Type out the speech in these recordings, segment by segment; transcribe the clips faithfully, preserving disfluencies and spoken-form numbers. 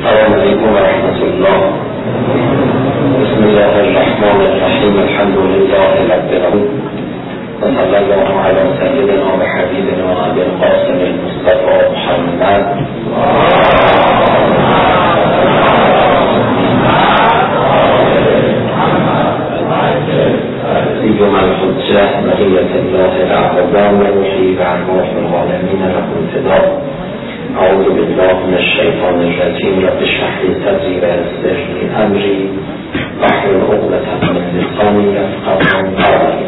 السلام علیکم و رحمت الله. بسم الله الرحمن الرحیم. الحمد لله رب العالمین و صلی الله علی سیدنا و حبیبنا ابی القاسم المصطفى محمد سیما الحجة بقیة الله الاعظم و محیی و ارواح العالمین له امتداد. اعوذ بالله من الشیطان الرجیم. رب اشرح لي صدری و یسر لي امری واحلل عقدة من لسانی یفقهوا قولی.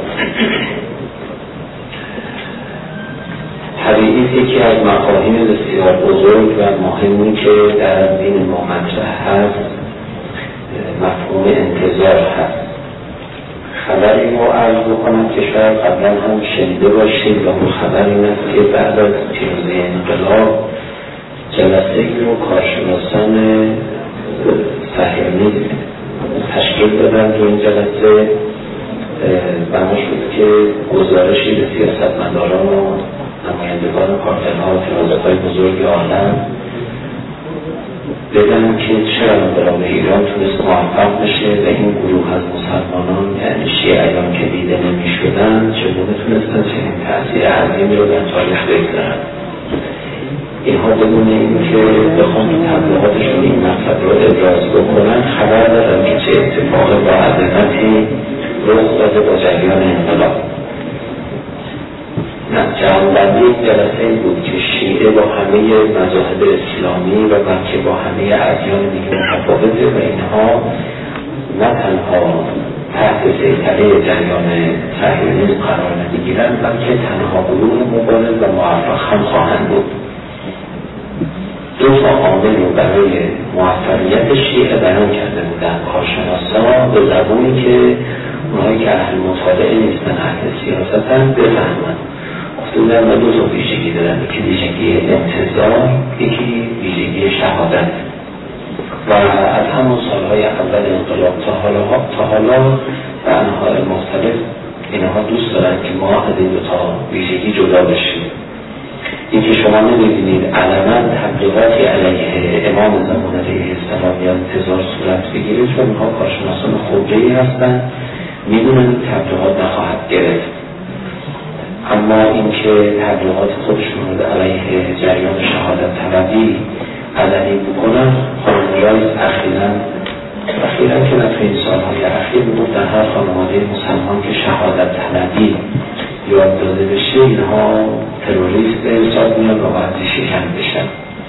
طبیعی یکی از مفاهیم بسیار بزرگ و مهمی که در دین ما مطرح هست مفهوم انتظار هست. خبری رو عرض بکنم که شاید قبلا هم شنیده باشید و اون خبر این است که بعد از پیروزی انقلاب جلسه رو کارشناسان صهیونیسم تشکیل دادن. تو این جلسه بنا شد که گزارشی به سیاستمداران و نمایندگان کارگرها و فیلسوفای بزرگ عالم بدن که چرا انقلاب ایران تونست موفق بشه و این گروه از مسلمانان یعنی شیعیان که دیده نمی شدن چگونه تونستن چنین تأثیر عظیمی رو در تاریخ بگذارن. اینها بدون این که بخوام این تبلیغاتشون این مطلب رو ابراز بکنن خبر دارن که چه اتفاق با عظمتی رخ داده با جریان انقلاب. نه جمع‌بندی جلسه بود که شیعه با همه مذاهب اسلامی و بلکه با همه ادیان دیگه متفاوته و اینها نه تنها تحت سیطره جریان صهیونیسم قرار نمیگیرن بلکه تنها گروه مبارز و موفق هم خواهند بود. دو تا عامل رو برای موفقیت شیعه بیان کرده بودن کارشناسان به زبانی که اونهایی که اهل مطالعه نیستن اهل سیاستن بفهمن. گفتن و دو تا ویژگی دارن، یکی ویژگی انتظار، یکی ویژگی شهادت. و از همون سالهای اول انقلاب تا حالا تا حالا و انواع مختلف اینها دوست دارن که ما از این دو تا ویژگی جدا بشیم. اینکه شما نمی‌بینید علما تبلیغاتی علیه امام زمان علیه السلام یا انتظار صورت بگیره چون اینها کارشناسان خودجویی هستن میدونن تبلیغات نخواهد گرفت. اما اینکه تبلیغات خودشون رو علیه جریان شهادت طلبی علنی بکنن خانم رایس اخیراً اخیراً که نه تو این سالهای اخیر بود در هر خانواده مسلمان که شهادت طلبی یاد داده بشه اینها تروریست حساب میان و باید شکن بشن.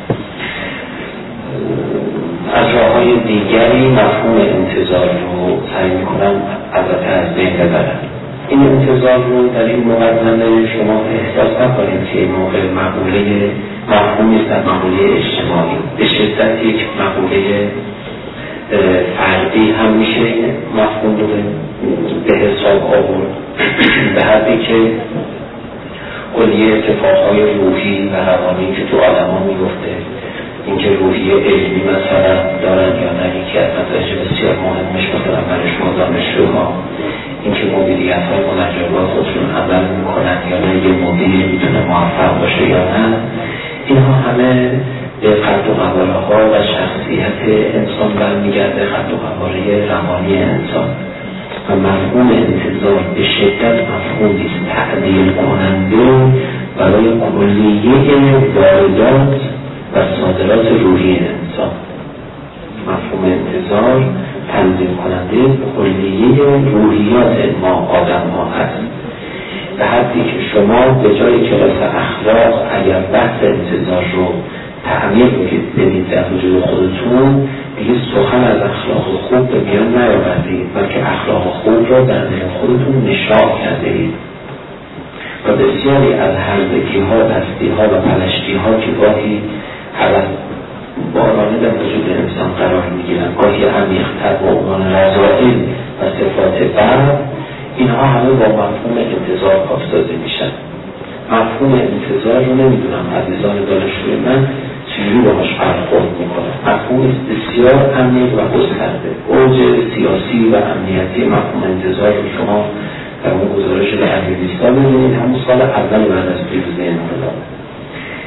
از راههای دیگری مفهوم انتظار رو سعی میکنم البته از بین ببرم. این انتظار رو در این مقدمه شما احساس نکنید که این موقع مقوله مفهومی است در مقوله اجتماعی به شدت یک مقوله فردی هم میشه این مفهوم رو به حساب آورد به حدی که کلیه اتفاقهای روحی و روانی که تو آدم ها میگفته اینکه روحی علمی مثلا دارن یا نه یکی از نتایج بسیار مهمش مثلا برای شما دانشجوها اینکه مدیریت های منجبات خودشون عمل میکنن یا نه یه مدیری میتونه موفق باشه یا نه اینها همه به قد و قواره ها و شخصیت انسان برمیگرده قد و قواره روانی انسان و مفهوم انتظار به شدت مفهومی است تعدیل کننده برای کلیه واردات و صادرات روحی انسان. مفهوم انتظار تنظیم کننده کلیه روحیات ما آدم ها هست به حدی که شما به جای کلاس اخلاق اگر بحث انتظار رو تعمیر بدید در وجود خودتون دیگه سخن از اخلاق خوب به میان نیاوردید بلکه اخلاق خوب را در دل خودتون نشان کرده اید و بسیاری از هرزگی ها دستی ها و پلشتی ها که گاهی حالت بارانه در وجود انسان قرار میگیرن گاهی عمیق‌تر با عنوان رذائل و صفات بد اینها همه با مفهوم انتظار کافسازی میشن. مفهوم انتظار رو نمیدونم عزیزان دانشجوی من چجوری باهاش برخورد میکنه. مفهوم بسیار عمیق و گسترده. اوج سیاسی و امنیتی مفهوم انتظار رو شما در اون گزارش در بیست سال می‌بینید همون سال اول بعد از پیروزی انقلاب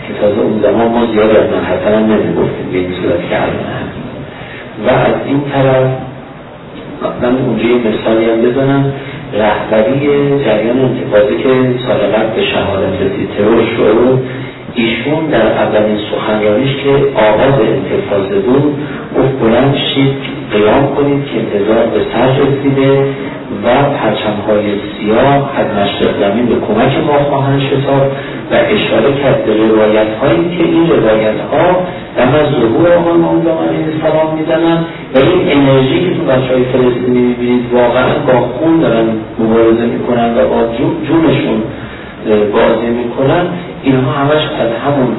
که تازه اون زمان ما زیاد از منحصر هم نمیگفتیم به این صورت که الان هم. و از این طرف من اونجا یه مثالی هم بزنم. رهبری جریان انتفاضه که سال قبل به شهادت رسید ترور شد، ایشون در اولین سخنرانیش که آغاز انتفاضه بود گفت بلند شید قیام کنید که انتظار به سر رسیده و پرچم‌های سیاه از مشرق زمین به کمک ما خواهند شتاب و اشاره کرد به روایت‌هایی که این روایت‌ها در از ظهور آقای امام علیه السلام می‌زنن و این انرژی که تو بچه‌های فلسطینی می‌بینید واقعا با خون دارن مبارزه می‌کنن و با جونشون بازی می‌کنن، اینها همش از همون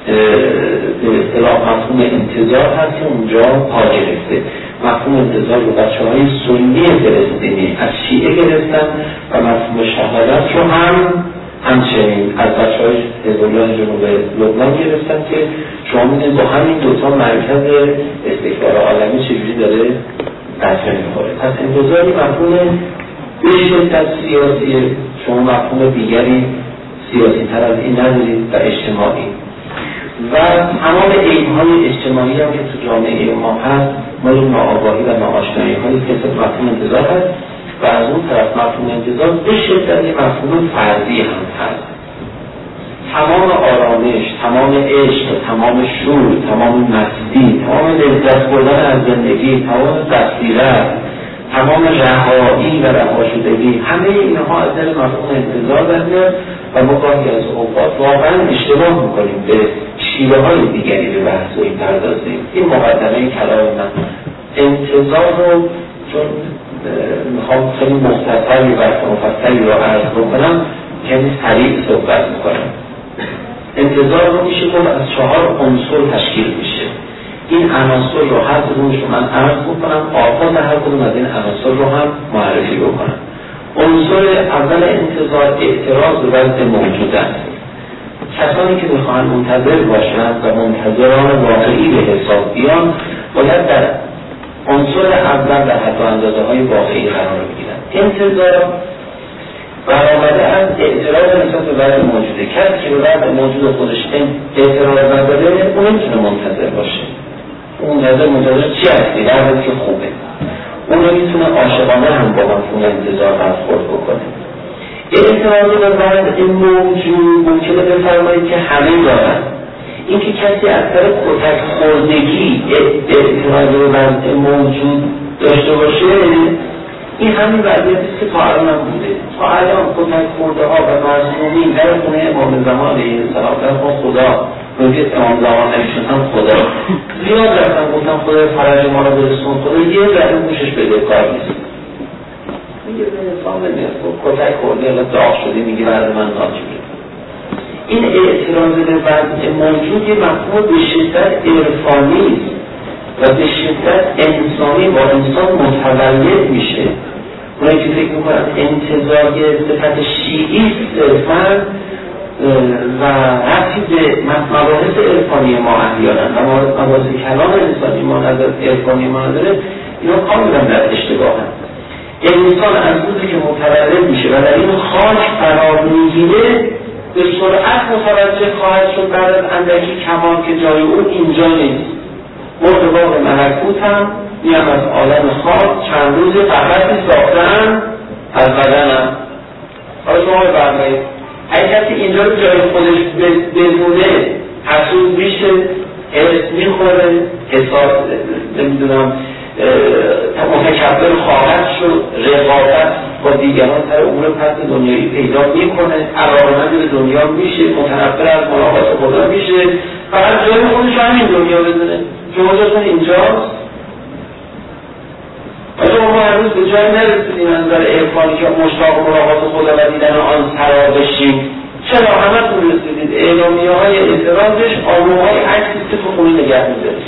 به اصطلاح مفهوم انتظار هست که اونجا پا گرفته. مفهوم انتظار رو بچه‌های سنی فلسطینی از شیعه گرفتن و مفهوم شهادت رو هم همچنین از بچه‌های حزب الله جنوب لبنان گرفتن که شما می‌دونید با همین دوتا مرکز استکبار عالمی چجوری داره دست می‌خوره. پس انتظاری مفهوم به شدت سیاسیه، شما مفهوم دیگری سیاسی تر از این ندارید و اجتماعی و تمام عیب‌های اجتماعی هم که تو جامعه ما هست مال ناآگاهی و ناآشنایی هایی که مفهوم انتظار هست و از اون طرف مفهوم انتظار به شدت مفهوم فردی هم هست. تمام آرامش، تمام عشق، تمام شور، تمام مستی، تمام لذت بردن از زندگی، تمام بصیرت، تمام رهایی و رهاشدگی، همه اینها از در مفهوم انتظار برمیاد و ما گاهی از اوقات واقعا اشتباه میکنیم به شیوه های دیگری به بحث و این پردازیم. این مقدمه کلام من. انتظار رو چون میخوام خیلی مختصری و مفصلی رو عرض بکنم کمی سریع صحبت میکنم. انتظار رو میشه که از چهار عنصر تشکیل میشه. این عناصر رو هر کدومش رو من عرض بکنم، آغاز هر کدوم از این عناصر رو هم معرفی بکنم. عنصر اول انتظار اعتراض به وضع موجود است. کسانی که میخواهند منتظر باشند و منتظران واقعی به حساب بیان باید در عنصر اول در حد و اندازه های واقعی قرار بگیرند. انتظار برآمده از اعتراض نسبت به وضع موجوده. کسی که به وضع موجود خودش اعتراض نداره اون نمیتونه منتظر باشه. اون منتظر منتظر چی هستی؟ وضعی که خوبه. اون رو میتونه عاشقانه هم با مفهوم انتظار برخورد بکنه. اعتراض به وضع موجود ممکنه بفرمایید که همه دارن. اینکه کسی از طرف کتک خوردگی اعتراض به وضع موجود داشته باشه، این همین وضعیتی که تا الان هم بوده. تا الان کتک خورده ها و مظلومین در خونه امام زمان علیه السلام در خونه خدا روی امام زمان نمیشونن خدا زیاد رفتن گفتن خدا فرج ما رو برسون، خدا یه ذره موشش بده کار نیست. میگه به انسان نمیاد کتک خورده یا داغ شده میگه برد من ناجوره. این اعتراض به وضع موجود یه مفهوم به شدت عرفانی و به شدت انسانی با انسان متولد میشه. اونایی که فکر میکنن انتظار صفت شیعی صرفاً و رفتی به مباحث عرفانی ما احیانا و مباحث کلام انسانی ما نظر عرفانی ما نداره، اینا کاملا در اشتباه هست. انسان از روزی که متولد میشه و در این خاک قرار میگیره به سرعت متوجه خواهد شد بعد از اندکی کمال که جای اون اینجا نیست. مرتباط ملکوت هم میام از عالم خاک چند روز فقطی ساختن از بدنم. حالا شما بفرمایید اگه کسی اینجا رو جای خودش بزونه حسود میشه، حرص میخوره، حساب نمیدونم متکبر خواهد شد، رقابت با دیگران سر امور پس دنیایی پیدا میکنه، علاقه‌مند به دنیا میشه، متنفر از ملاقات خدا میشه، فقط جای خودش همین دنیا بدونه. شما جاتون اینجاست. اما ما هنوز به جای نرسیدیم از نظر عرفانی که مشتاق ملاقات خدا و دیدن آن سرا بشیم. چرا همتون رسیدید؟ اعلامیه های اعتراضش آلبوم های عکسی که تو خونه نگه می‌دارید.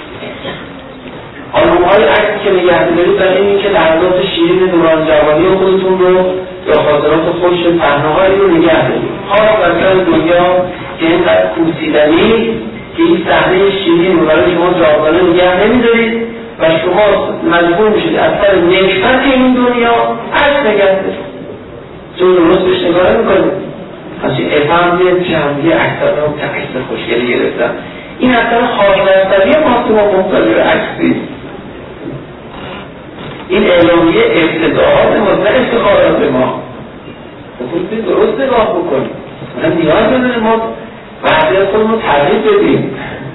آلبوم های عکسی که نگه می‌دارید برای این که لحظات شیرین دوران جوانی خودتون رو یا خاطرات خودش پهنه‌هایی رو نگه دارید. خاص مثلا دنیا که اینقدر کوسیدنی که این صحنه شیرین رو برای شما جاودانه نگه نمی‌دارید و شما مجبور میشید از سر نکبت این دنیا عکس نگه دارید. چون درست بهش نگاه نمی‌کنید. همچنین افهم یه جمعی اکثر رو که عکس خوشگلی گرفتن. این اکثر خاک‌نرسری ما تو ما مختلف عکسی. این اعلامیه ابتداعات ما نه افتخارات ما. بخوید درست نگاه بکنیم. من نیاز نداره ما بعضی از خودمون رو تغییر بدیم.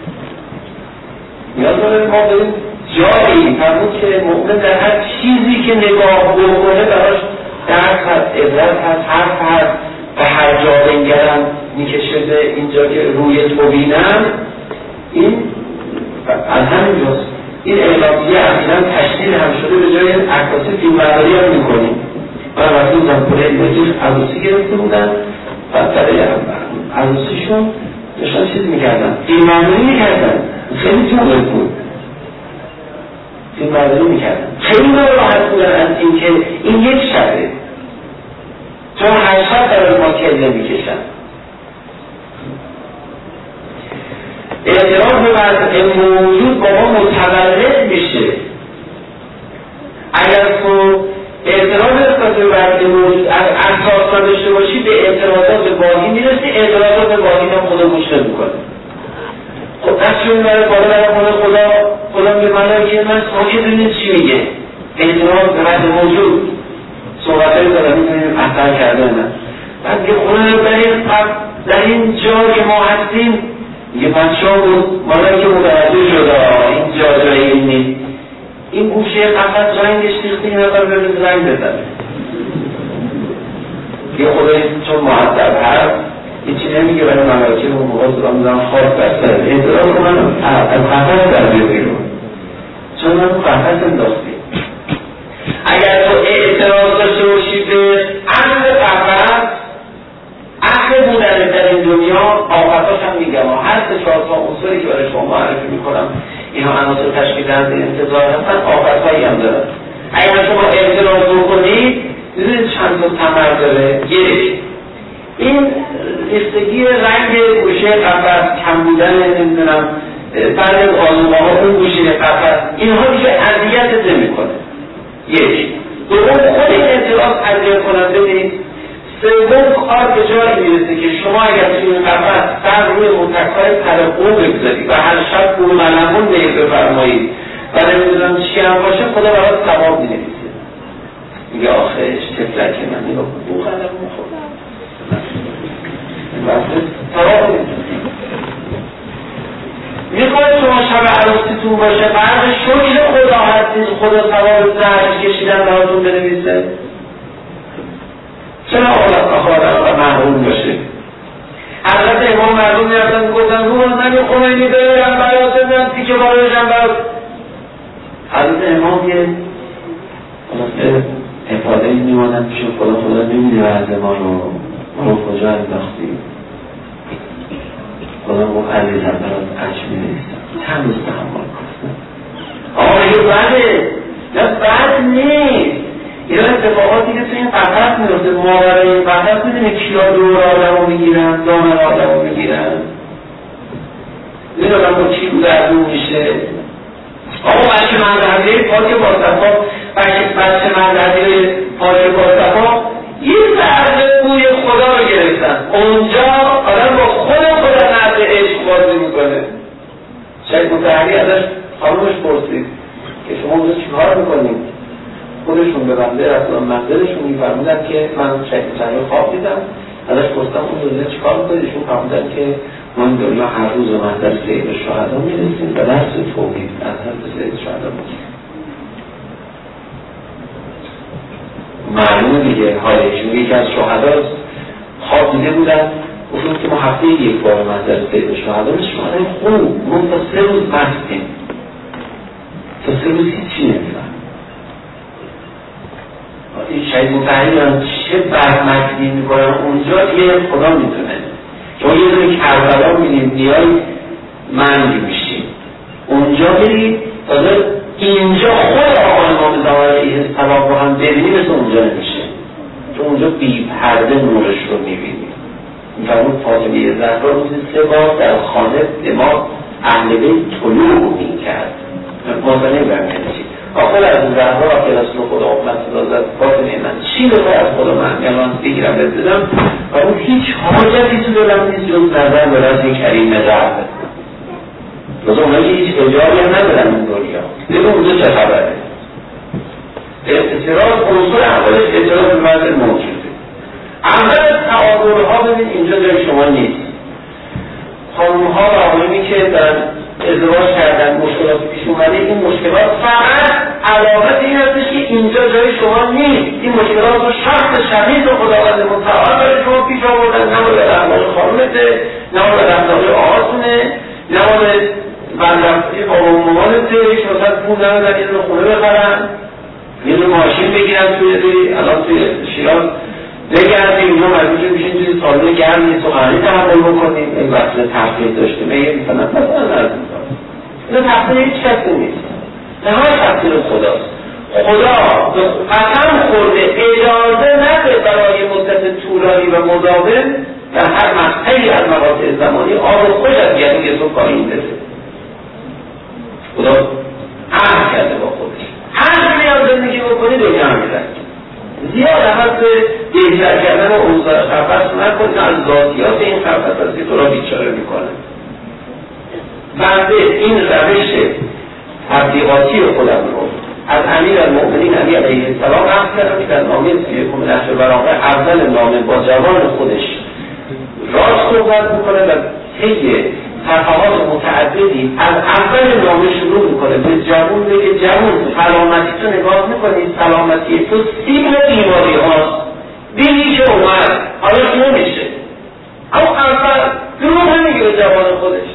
نیاز نداره ما بریم جایی فرمود که مؤمن در هر چیزی که نگاه بکنه براش درس هست، عبرت هست، حرف هست و هر جا بنگرم میکشده اینجا که روی تو بینم. این از همین جاست. این اعلامیه اصلا تشکیل هم شده به جای عکاسی فیلمبرداری هم میکنیم. من وقتی بودم پره ایماجیش عروسی گرفته بودن و برای عروسیشون داشتن چیز میکردن، فیلمبرداری میکردن. خیلی جوغه بود، فیلمبرداری میکردن. خیلی راحت بودن از این که این یک شبه، چون هر شب برای ما کله میکشن. اعتراض به وضع موجود با ما متولد میشه. اگر تو اعتراض به وضع موجود از اساس نداشته باشی به اعتراضات باقی میرسی، اعتراضات باقی هم خدا گوش نمیکنه. خب نشون برای بالا برای خدا خدا خدا به ملائکه من ساکت ببینید چی میگه. اعتراض به وضع موجود صحبتایی دارم میتونیم اثر کرده نه. بعد یه خدا در این در این جا که ما هستیم یه بچه ها بود مالایی که متوجه شده این جا جایی این نیست. این گوشه قفص رنگش ریخته این نفر برد رنگ بزنه. یه خدای چون معدب هست هیچی نمیگه برای مالایی که اون موقع زدام میدونم خواست بستر اعتراض کنم از قفص در بیرون چون من قفص انداختیم. اگر تو اعتراض داشته باشی به اهل قفص اهل بودن در این دنیا آفتاش هم میگم هر سه چهار تا عنصری که برای شما معرفی میکنم اینا عناصر تشکیل دهنده انتظار هستن آفتهایی هم دارن. اگر شما اعتراض بکنید میدونید چند تا ثمر داره. یک این ریختگی رنگ گوشه قفس، کم بودن نمیدونم بعد از آزمه ها اون گوشه قفس، اینها دیگه اذیتت نمیکنه. یک دوم خود این اعتراض اذیت کننده نیست. سوم کار به جایی میرسه که شما اگر توی این قفس سر روی متکای ترقو بگذارید و هر شب بور ملمون بهید بفرمایید و نمیدونم چی هم باشه خدا برای ثواب مینویسه. میگه آخرش تفلک من نگاه کن بو قلم مخورد ثواب مینویسه. میخواید شما شب عروسیتون باشه بعد شکر خدا هستید خدا ثواب زهرش کشیدن براتون بنویسه. چرا آخوادم و محروم باشه؟ حضرت امام مردم میرفتن گفتن رو نمی خمینی برم برات من تیکه بارشم برات. حضرت امام یه خلاصه افاده این میمانند پیش خدا خدا نمیدی وعظ ما رو ما رو کجا انداختی. خدا گفت عزیزم برات عجب نیستم چند روز تحمل کنم. آقا یه بده نه بد نیست. این اتفاقاتی که تو این قفص میرسه ماورای این قفص میدونه کیا دور آدم رو میگیرن دامن آدم رو میگیرن میدونم با کی بود از اون میشه. آقا بچه مندهده پاک باصفا بچه مندهده پاک باصفا یه ذره بوی خدا رو گرفتن اونجا آدم با خود خدا نرد عشق بازی میکنه. شاید متحری ازش خانومش پرسید که شما اونجا چی کار میکنید؟ خودشون به بنده رسول منزلشون میفرمودن که من شکل چنگه خواب دیدم ازش پرستم اون دنیا چی کار میکنید؟ ایشون فرمودن که ما این دنیا هر روز به منزل سید شهدا میرسیم و درس توحید از حد سید شهدا میرسیم. معلومه دیگه حالیشون یکی از شهداست خواب دیده بودن گفتون که ما هفته یک بار منزل سید شهدا میشیم خوب ما تا سه روز مستیم تا سه روز هیچی نمیفهم. این شاید متحیل هم چه برمکنی میکنن اونجا دیگه خدا میتونه. چون یه دونه کربلا میدیم بیای منگ میشیم اونجا برید تازه اینجا خود آقای امام زمان علیه السلام رو هم ببینی مثل اونجا نمیشه چون اونجا بی پرده نورش رو میبینیم. میفرمون فاطمه زهرا روزی سه بار در خانه به ما اهل بیت طلوع میکرد. ما نمیبرم نمیشید آخه خود از اون رهبر را که رسول خدا امت دازد باطنه من چی رو از خدا من الان بگیرم بدم و اون هیچ حاجتی تو دلم نیست جز نظر به رضی کریم رب لازم اونایی هیچ اجاری هم ندارن اون دنیا بگم اونجا چه خبره اعتراض عنصر اولش اعتراض به وضع موجوده. اول تعادلها ببین اینجا جای شما نیست. خانم‌ها و آقایونی که در ازدواج کردن مشکلات پیش اومده این مشکلات فقط علامت این هستش که اینجا جای شما نیست. این مشکلات رو شخص شدید و خداوند متعال برای شما پیش آوردن، نه مورد احوال خانمته، نه مورد احوال آقاتونه، نه مورد بندرفتی بابا و مامانته که مثلا پول ندارن یه دونه خونه بخرن، یه دونه ماشین بگیرن توی دوی الان توی شیراز بگردیم اینجا مجبور میشین توی سالن گرمی سخنرانی تحمل بکنیم. این وقت تحقیق داشتیم میگه مثلا مثلا نرد میکنم این تحقیق هیچ کسی نیست، نه های تحقیق خداست. خدا قسم خورده اجازه نده برای مدت طولانی و مداوم در هر مقطعی از مقاطع زمانی آب خوش از گلوی تو پایین بده. خدا عهد کرده با خودش هر میاد زندگی بکنی دنیا هم میرن زیاد همه به دیگر کردن و اوضاع خرفت نکنید از ذاتیات این خرفت هست که تو را بیچاره میکنه. بنده این روش تبلیغاتی خودم رو از امیر المؤمنین علی علیه السلام اخذ کردم که در نامه سیکم نهج البلاغه اول نامه با جوان خودش راست صحبت میکنه و طی صفحات متعددی از اول نامه شروع میکنه به جوان بگه جوان سلامتی تو نگاه میکنی سلامتی تو سیبل بیماری هاست بینی که اومد آیا که نمیشه اما اول دروغ نمیگه به جوان خودش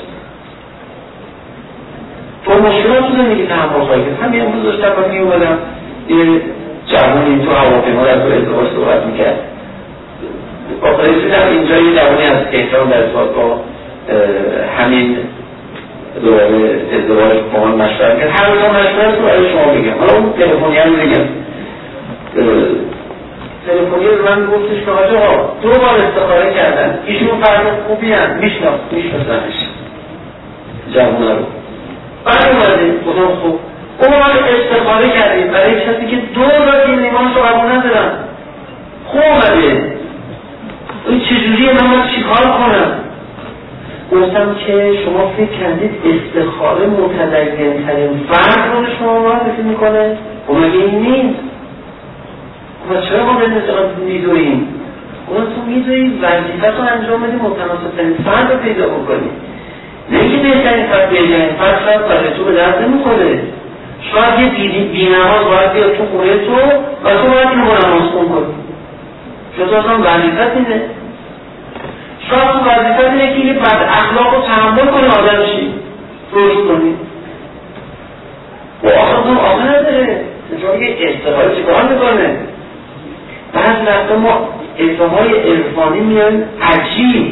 تو مشکلات رو نمیگه تحمل خواهی کرد. همین امروز داشتم من میومدم یه جوانی تو هواپیما از تو ازدواج صحبت میکرد با رسیدم اینجا یه جوانی از تهران در ارتباط با همین دوره ازدواج با من مشورت کرد. هر دو مشورت رو برای شما بگم. حالا اون تلفنی هم بگم تلفنی رو من گفتش که حاجه ها دو بار استخاره کردن ایشون فرد خوبی هم میشناخت میشناسنش جوانه رو بعد اومده خدا خوب اون ما استخاره کردیم برای کسی که دو را دین ایمانش رو قبول ندارم خوب اومده این چجوریه من باید چیکار کنم؟ گفتم که شما فکر کردید استخاره متدین ترین فرد رو شما معرفی میکنه؟ و مگه این نیست؟ و چرا ما به نظرات میدویم؟ اون تو میدویم وظیفت رو انجام بدیم متناسب ترین فرد رو پیدا بکنیم نه اینکه بهترین فرد بهترین فرد شاید برای تو به درد نمیخوره شاید یه بی‌نماز باید بیاد تو خونه تو و تو باید این نماز خون کنی چون تو اصلا وظیفت اینه شاید تو وظیفت اینه که یه بد اخلاق رو تحمل کنی آدم شی روش کنی و آخر اون آخر نداره چون یه استفاده چیکار میکنه بعض وقتا ما اتفاقای عرفانی میان عجیب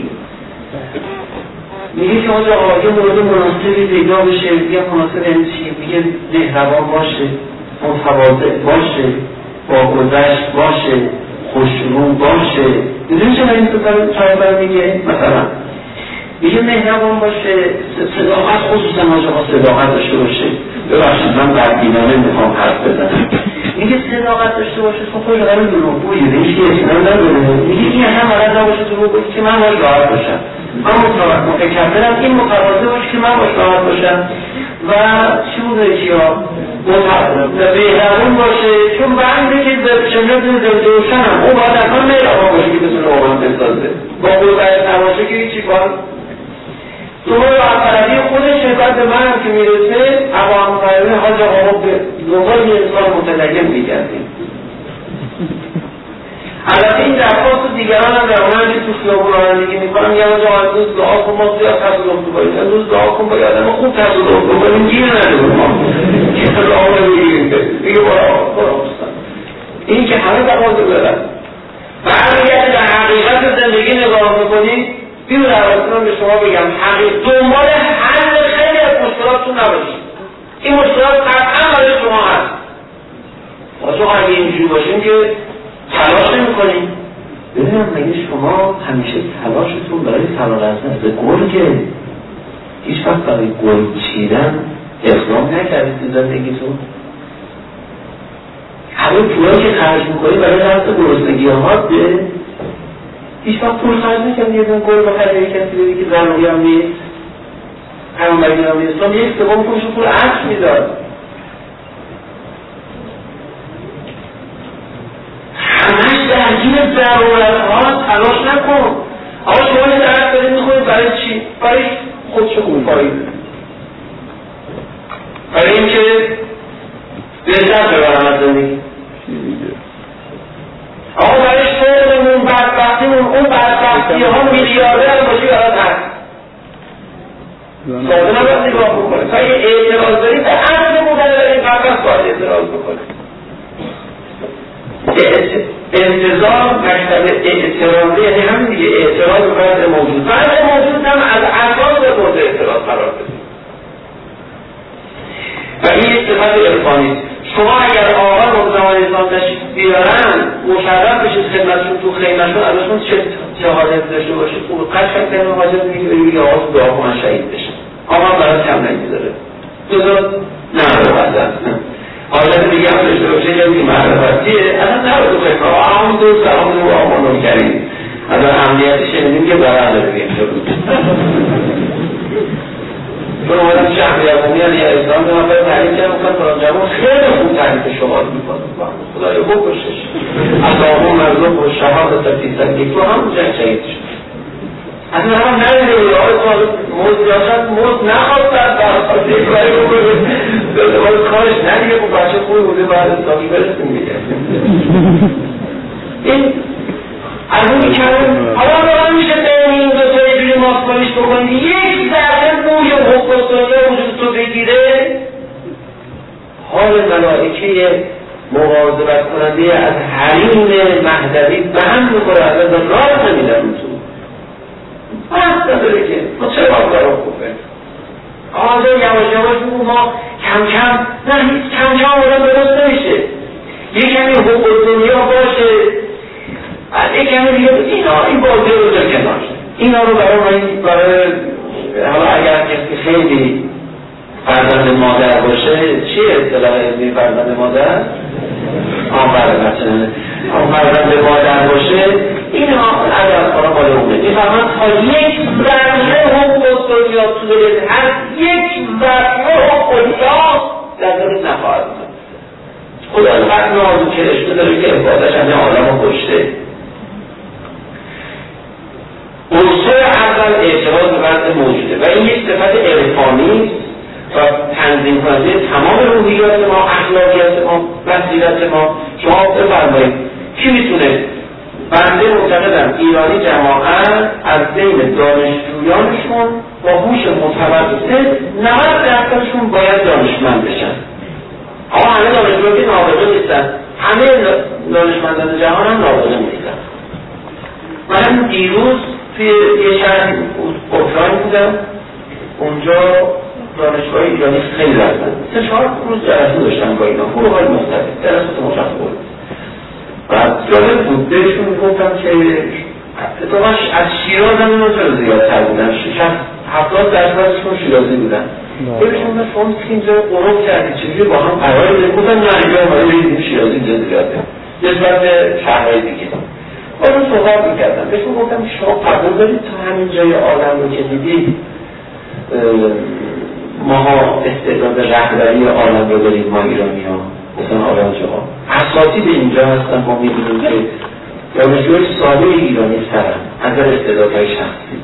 میگه که آجا آقا مورد مناسبی پیدا بشه میگه مناسب یعنی چی؟ میگه مهربان باشه متواضع باشه با گذشت باشه خوشرو باشه میدونی چرا این سفر میگه؟ مثلا میگه مهربان باشه صداقت خصوصا آجا صداقت داشته باشه ببخشید من بدبینانه میخوام حرف بزنم میگه صداقت داشته باشه خب خود قرار دروغگویی ریشی اطمینان نداره میگه این هم مرد نباشه دروغگویی که من باید راحت باشم من متکبرم این متواضع باشه که من باید راحت باشم و چی بوده که ها مهربون باشه چون بنده که شمرد زلدوشنم او باید اصلا مهربان باشه که بتونه آقام بسازه با قربت نباشه که هیچی کار دوباره اقلبی خودش نسبت به من که میرسه اما همقربی حاج آقا به دنبال یه انسان متدین میگردیم البته این درخواست و دیگران هم در اونم که تو خیابون رانندگی میکنم یه آجا امروز دعا کن ما زیاد تصادف بکنیم امروز دعا کن با یادم خوب تصادف بکنیم گیر نداریم ما که دعا بگیریم دیگه برا برا این که همه تقاضا دارن برمیگرده در حقیقت زندگی نگاه میکنید بیو در واقع به شما بگم حقیق دنبال حل خیلی از مشکلاتتون نباشید این مشکلات قطعا برای شما هست آجا اگه اینجوری باشیم که تلاش نمی کنیم ببینم مگه شما همیشه تلاشتون برای فرارستن به گرگه هیچ وقت برای گرگ چیدن اقدام نکردید تو زندگیتون همه پولایی که خرج میکنی برای رفت گرسنگی ها به هیچ وقت پول خرج نکنی یه دون گل بخری یه کسی بودی که زنوی هم نیست پیامبری هم نیست هم یک سوم پولش پول عکس میداد. همش درگیر ضرورت ها تلاش نکن. آقا شما یه درست دارید میخونید برای چی؟ برای خودشو خوب پایید، برای اینکه بهتر ببرم از زندگی. آقا برای شغلمون بدبختیمون اون بدبختی ها میلیارده هم باشی برات هست ساده نباید نگاه بکنه. تا یه اعتراض دارید به عمد مدل این فقط باید اعتراض بکنه. انتظار مکتب اعتراضی یعنی همین دیگه اعتراض به فرد موجود. فرد موجود هم از اساس به مورد اعتراض قرار بدید و این یک صفت عرفانی. شما اگر آقا مقدمان اسلام تشریف بیارن مشرف بشید خدمتشون تو خیمهشون ازشون چه چه حالت داشته باشید خوب قشنگ تنها حاجت میگه بگی آقا تو دعا کن شهید بشن. آقا برای کم نمیذاره بذار نه رو بزن حاجت دیگه هم داشته باشه یا این معرفتیه اصلا نه رو خیمه آقا هم دو سلام رو آمانون کریم از امنیتی شنیدیم که برای داره بگیم شد چون اومدم شهریارانی یعنی اسلام به من باید تعریف کنم بکنم فرام جوان خیلی خوب تعریف شما رو میکنم خدای بکشش اللهم مرزق و شهادت فیصد یک تو هم جنگ شهید شد اصلا هم نمیده بود آقای سوال موز یاشد موز نخواست در برخواست یک برای بکنه داده باید کارش ندیگه بود بچه خوبی بوده بعد اسلامی برسیم میگه این از اون کلم حالا باید میشه بین این دو تا اینجوری ماسمالیش بکنید یک ذره موی حقوقستانی وجود تو بگیره حال ملائکه مواظبت کننده از حریم مهدوی به هم میخوره از راه نمیدن تو بحث نداره که ما چه باید دارم خوبه آجا یواش یواش بگو ما کم کم نه هیچ کم کم آدم درست نمیشه یک کمی حقوقستانیا باشه از یک کمی دیگه اینا این بازی رو در کنار اینا رو برای برای حالا اگر کسی خیلی فرزند مادر باشه چی اصطلاح علمی فرزند مادر؟ آن برای بچه آن فرزند مادر باشه اینا اگر خواهد بالا اونه این فقط تا یک ذره حقوقستانیات تو دارید هر یک ذره حقوقستان در دارید نخواهد بود خدا اینقدر نازو کرشته داره که افادش همه آدم رو کشته. عنصر اول اعتراض به وضع موجوده و این یک صفت عرفانی و تنظیم کننده تمام روحیات ما، اخلاقیات ما، بصیرت ما. شما بفرمایید کی میتونه؟ بنده معتقدم ایرانی جماعت از بین دانشجویانشون با هوش متوسط نود درصدشون باید دانشمند بشن. اما همه دانشجویان که نابغه نیستن، همه دانشمندان جهان هم نابغه نیستن. من دیروز توی یه شهر اوکراین بودم، اونجا دانشگاه ایرانی خیلی رفتن سه چهار روز جلسه داشتن با اینا فروغ های مختلف جلسات مشخص بعد جالب بود بهشون گفتم که اتفاقا از شیراز هم اینا چرا زیادتر بودن شست هفتاد درصدشون شیرازی بودن بهشون گفتم شما که اینجا قرب کردید چجوری با هم قرار بودید گفتم نه اینجا اومده بگیدیم شیرازی اینجا زیاده نسبت به شهرهای دیگه با اون صحبت میکردم بهشون گفتم شما قبول دارید تا همین جای آدم رو که دیدید ماها استعداد رهبری عالم رو داریم ما ایرانی ها مثلا آرانجه ها اساسی به اینجا هستن ما میبینیم که دانشجوی ساده ایرانی سرم از استعدادهای شخصی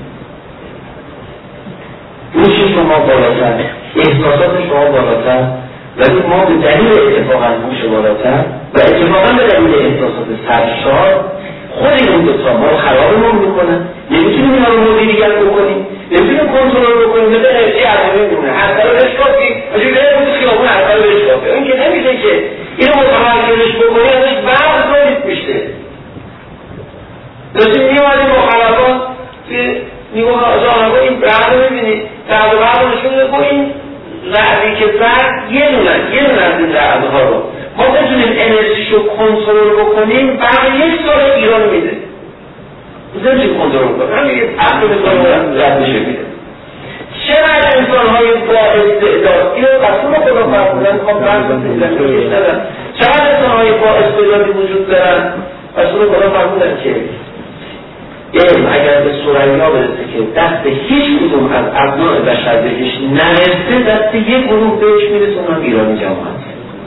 روش شما بالاتر احساسات شما بالاتر ولی ما به دلیل اتفاقا روش بالاتر و اتفاقا به دلیل احساسات سرشار خود این دوتا ما رو خرابمون میکنن نمیتونیم اینا رو مدیریت بکنیم نمیتونیم کنترل بکنیم مثل انرژی اتمی میمونه هر رو بشکافی اجوری بره بود خیابون هر رو بشکافی این که نمیشه که اینو متمرکزش بکنی ازش برد دارید میشه داشتیم میومدیم مخالفان که میگوه آقا این برد رو ببینید برد و برد رو نشون میده که این رعدی که برد یه دونن یه دونن از این رعدها رو ما بتونیم انرژیشو کنترل بکنیم برای یک سال ایران میده بزنیم کنترل بکنیم همین یه عقل مثال رد میشه میده چقدر انسان های با استعداد اینو قصور خدا فرمودن خواب برد رو پیدن چقدر انسان‌های با استعدادی وجود دارن. رسول خدا فرمودن که علم اگر به ثریا برسه که دست هیچ کدوم از ابناء بشر بهش نرسه، دست یک گروه بهش میرسه، اونم ایرانی جماعت.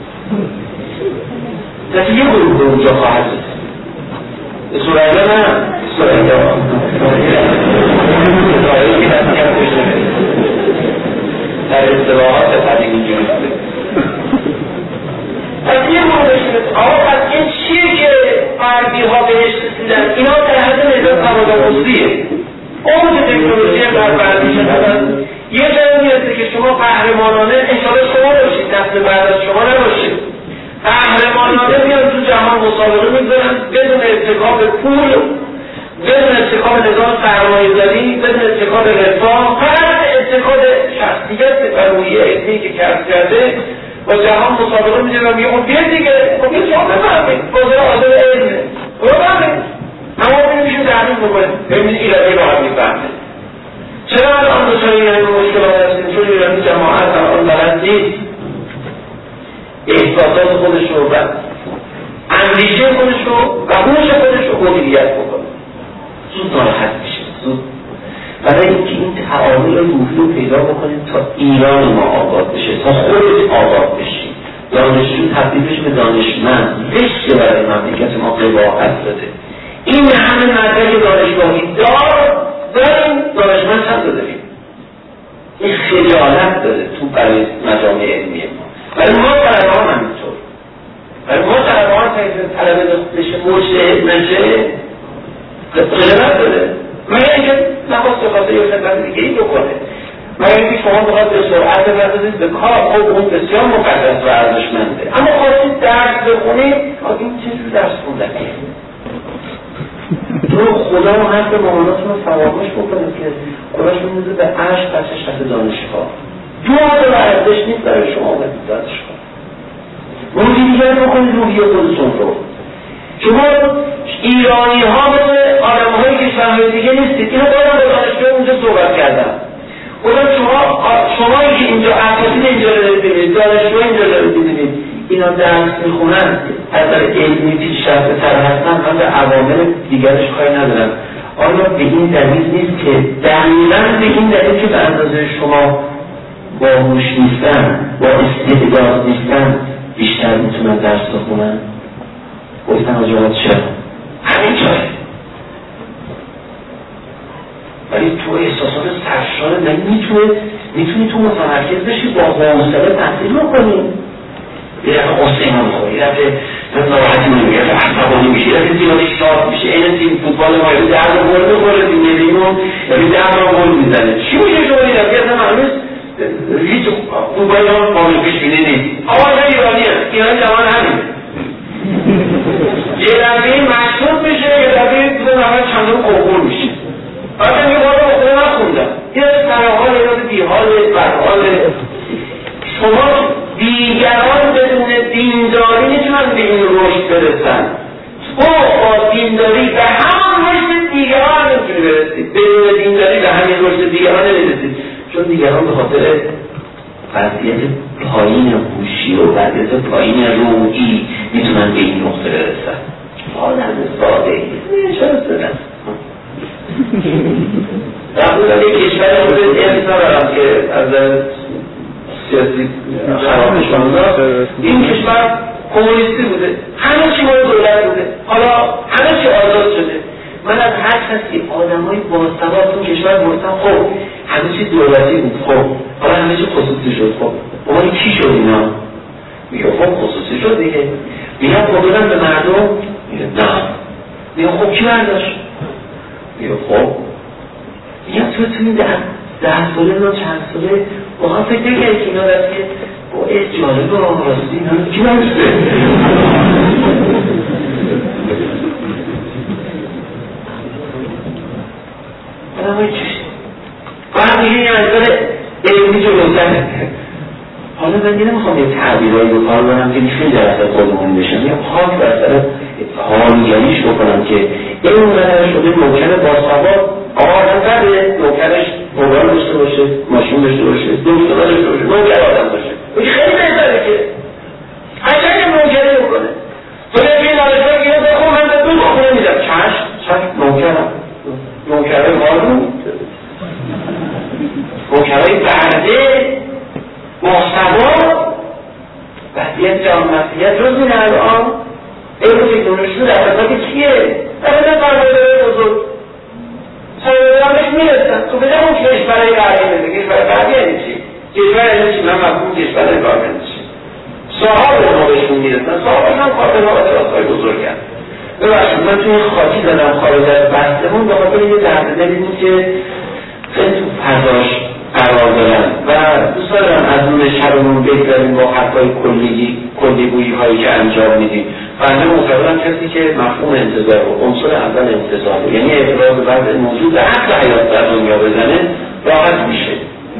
دست یک گروه به اونجا خواهد رسه. به ثریا نه، ثریا در اصطلاحات قدیمی جوری پس یه موردش میرسه. آقا پس این چیه که غربی ها بهش رسیدن؟ اینا در حد نظام تماداموزیه. اون که تکنولوژی غربی شدن یه جایی میرسه که شما قهرمانانه انشاءالله شما باشید، نسل بعد از شما نباشید، قهرمانانه میان تو جهان مسابقه میذارن بدون ارتکاب پول، بدون ارتکاب نظام سرمایه‌داری، بدون ارتکاب رفاه، فقط ارتکاب شخصیت و روحیه علمی که کسب کرده با جهان مسابقه میده و میگه اون بیا دیگه، خب این شما بفهمید بازار آدم علمه رو بفهمید اما بینیشون تحمیل بکنید ببینید ایرانی رو هم میفهمید. چرا الان دچار ایرانی به مشکلات هستیم؟ چون ایرانی جماعت الان بلد نیست احساسات خودش رو و اندیشه خودش رو و هوش خودش رو مدیریت بکنه. زود ناراحت میشه، زود برای اینکه این تعامل روحی رو پیدا بکنیم تا ایران ما آباد بشه، تا خودش آباد بشیم، دانشجو تبدیل بشه به دانشمند، بشه برای مملکت ما قباحت داده. این همه مدرک دانشگاهی دار داریم، دانشمند چند داریم؟ این خجالت داره تو برای مجامع علمی ما. برای ما طلبه هم همینطور، برای ما طلبه هم طلبه بشه مجتهد نشه خجالت داره. مگر اینکه نخواست به خاطر یه خدمت دیگه ای بکنه، مگر اینکه شما بخواد به سرعت بردازید به کار، خب اون بسیار مقدس و ارزشمنده. اما خواستید درس بخونید، این چجور درس خوندنیه؟ تو خدا رو حرف ماماناتون رو فراموش بکنید که خداشون میده به عشق بچه شده دانشگاه. دو آدم ارزش نیست برای شما آمدید دانشگاه. روحی دیگر بکنید روحی خودتون رو. شما ایرانی ها مثل آدم های کشورهای دیگه نیستید. اینو باید با دانشگاه اونجا صحبت کردم. خودم شما شمایی که اینجا اساتید اینجا رو دارید ببینید، دانشگاه اینجا رو دارید ببینید، اینا درس میخونن از در علمی پیشرفته تر هستن، هم به عوامل دیگرش کاری ندارن. آیا به این دلیل نیست که دقیقاً به این دلیل که به اندازه شما باهوش نیستن، با استعداد نیستن، بیشتر میتونن درس بخونن؟ گفتن آجابات چرا؟ همین جایه. ولی تو احساسات سرشاره نمی میتونه میتونی تو متمرکز بشی، با حوصله تحصیل بکنی. یه دفعه قصه ما میخوری، یه دفعه ناراحتی میگه، یه دفعه عصبانی میشه، یه دفعه زیادی شاد میشه. این تیم فوتبال ما یه درد گل میخوره، تیم ملیمون یعنی درد را گل میزنه. چی میشه شما این دفعه؟ اصلا معلومه هیچ فوتبالی ها قابل پیش بینی نیست. آقا ایرانی هست، ایرانی زمان همینه. یه دفعه مشروط میشه، یه دفعه دو نفر چندون قبول میشه. بعد میگه باید اخوره نخوندم، یه سرحال یه دفعه بیحال برحال. شما دیگران بدون دینداری میتونن به این رشد برسن. تو با دینداری به همان رشد دیگران نمیتونی برسید، بدون دینداری به همین رشد دیگران نمیرسید. چون دیگران به خاطر وضعیت پایین هوشی و وضعیت پایین روحی میتونن به این نقطه برسن. آدم ساده ای چرا سدن؟ رفت یک کشور خود ارث ندارم که از سیاسی خراب شده. این کشور کمونیستی بوده، همه چی مورد دولت بوده، حالا همه چی آزاد شده. من از هر کسی آدمای باسواد تو کشور پرسیدم، خب همه چی دولتی بود، خب حالا همه چی خصوصی شد، خب اون کی شد اینا؟ میگه خب خصوصی شد دیگه. میگم خب دادن به مردم؟ میگه نه. میگه خب کی برداشت؟ میگه خب میگم تو تو این ده ساله نه چند ساله واقعا فکر نکردی که اینا رفت که با این جالب و راستی اینا کی برداشته؟ آدمای چیشت بعد دیگه این ازدار علمی جلوتره. حالا من دیگه نمیخوام یه تعبیرهایی رو کار کنم که میشه جلسه خودمون بشم، یه پاک بر سر حالیانیش بکنم که این قدر شده نوکر باسواد آدم قدره نوکرش موبایل داشته باشه، ماشین داشته باشه، دکتر داشته باشه، نوکر آدم باشه. این خیلی بهتره که اگر نوکر وضعیت جهان مسیحیت جز این الان علم تکنولوژی در حقیقت چیه؟ در حقیقت سرمایه‌داری بزرگ سرمایه‌داران بهش میرسن. تو بجا اون کشورهای غربی میده، کشور غربی یعنی چی؟ کشور یعنی چی؟ من مفهوم کشور نگاه کنم چی؟ صاحب ما بهشون میرسن، صاحب هم کاربرها و تراستهای بزرگ هست. ببخشید من توی خاکی زدم خارج از بحثمون به خاطر یه درددلی بود که خیلی تو فضاش قرار دارن و دوست دارم از اون شبمون بگذاریم با حرفای کلی کلیگویی هایی که انجام میدیم. بنده معتقدم کسی که مفهوم انتظار و عنصر اول انتظار رو یعنی اعتراض وضع موجود در اصل حیات در دنیا بزنه راحت میشه.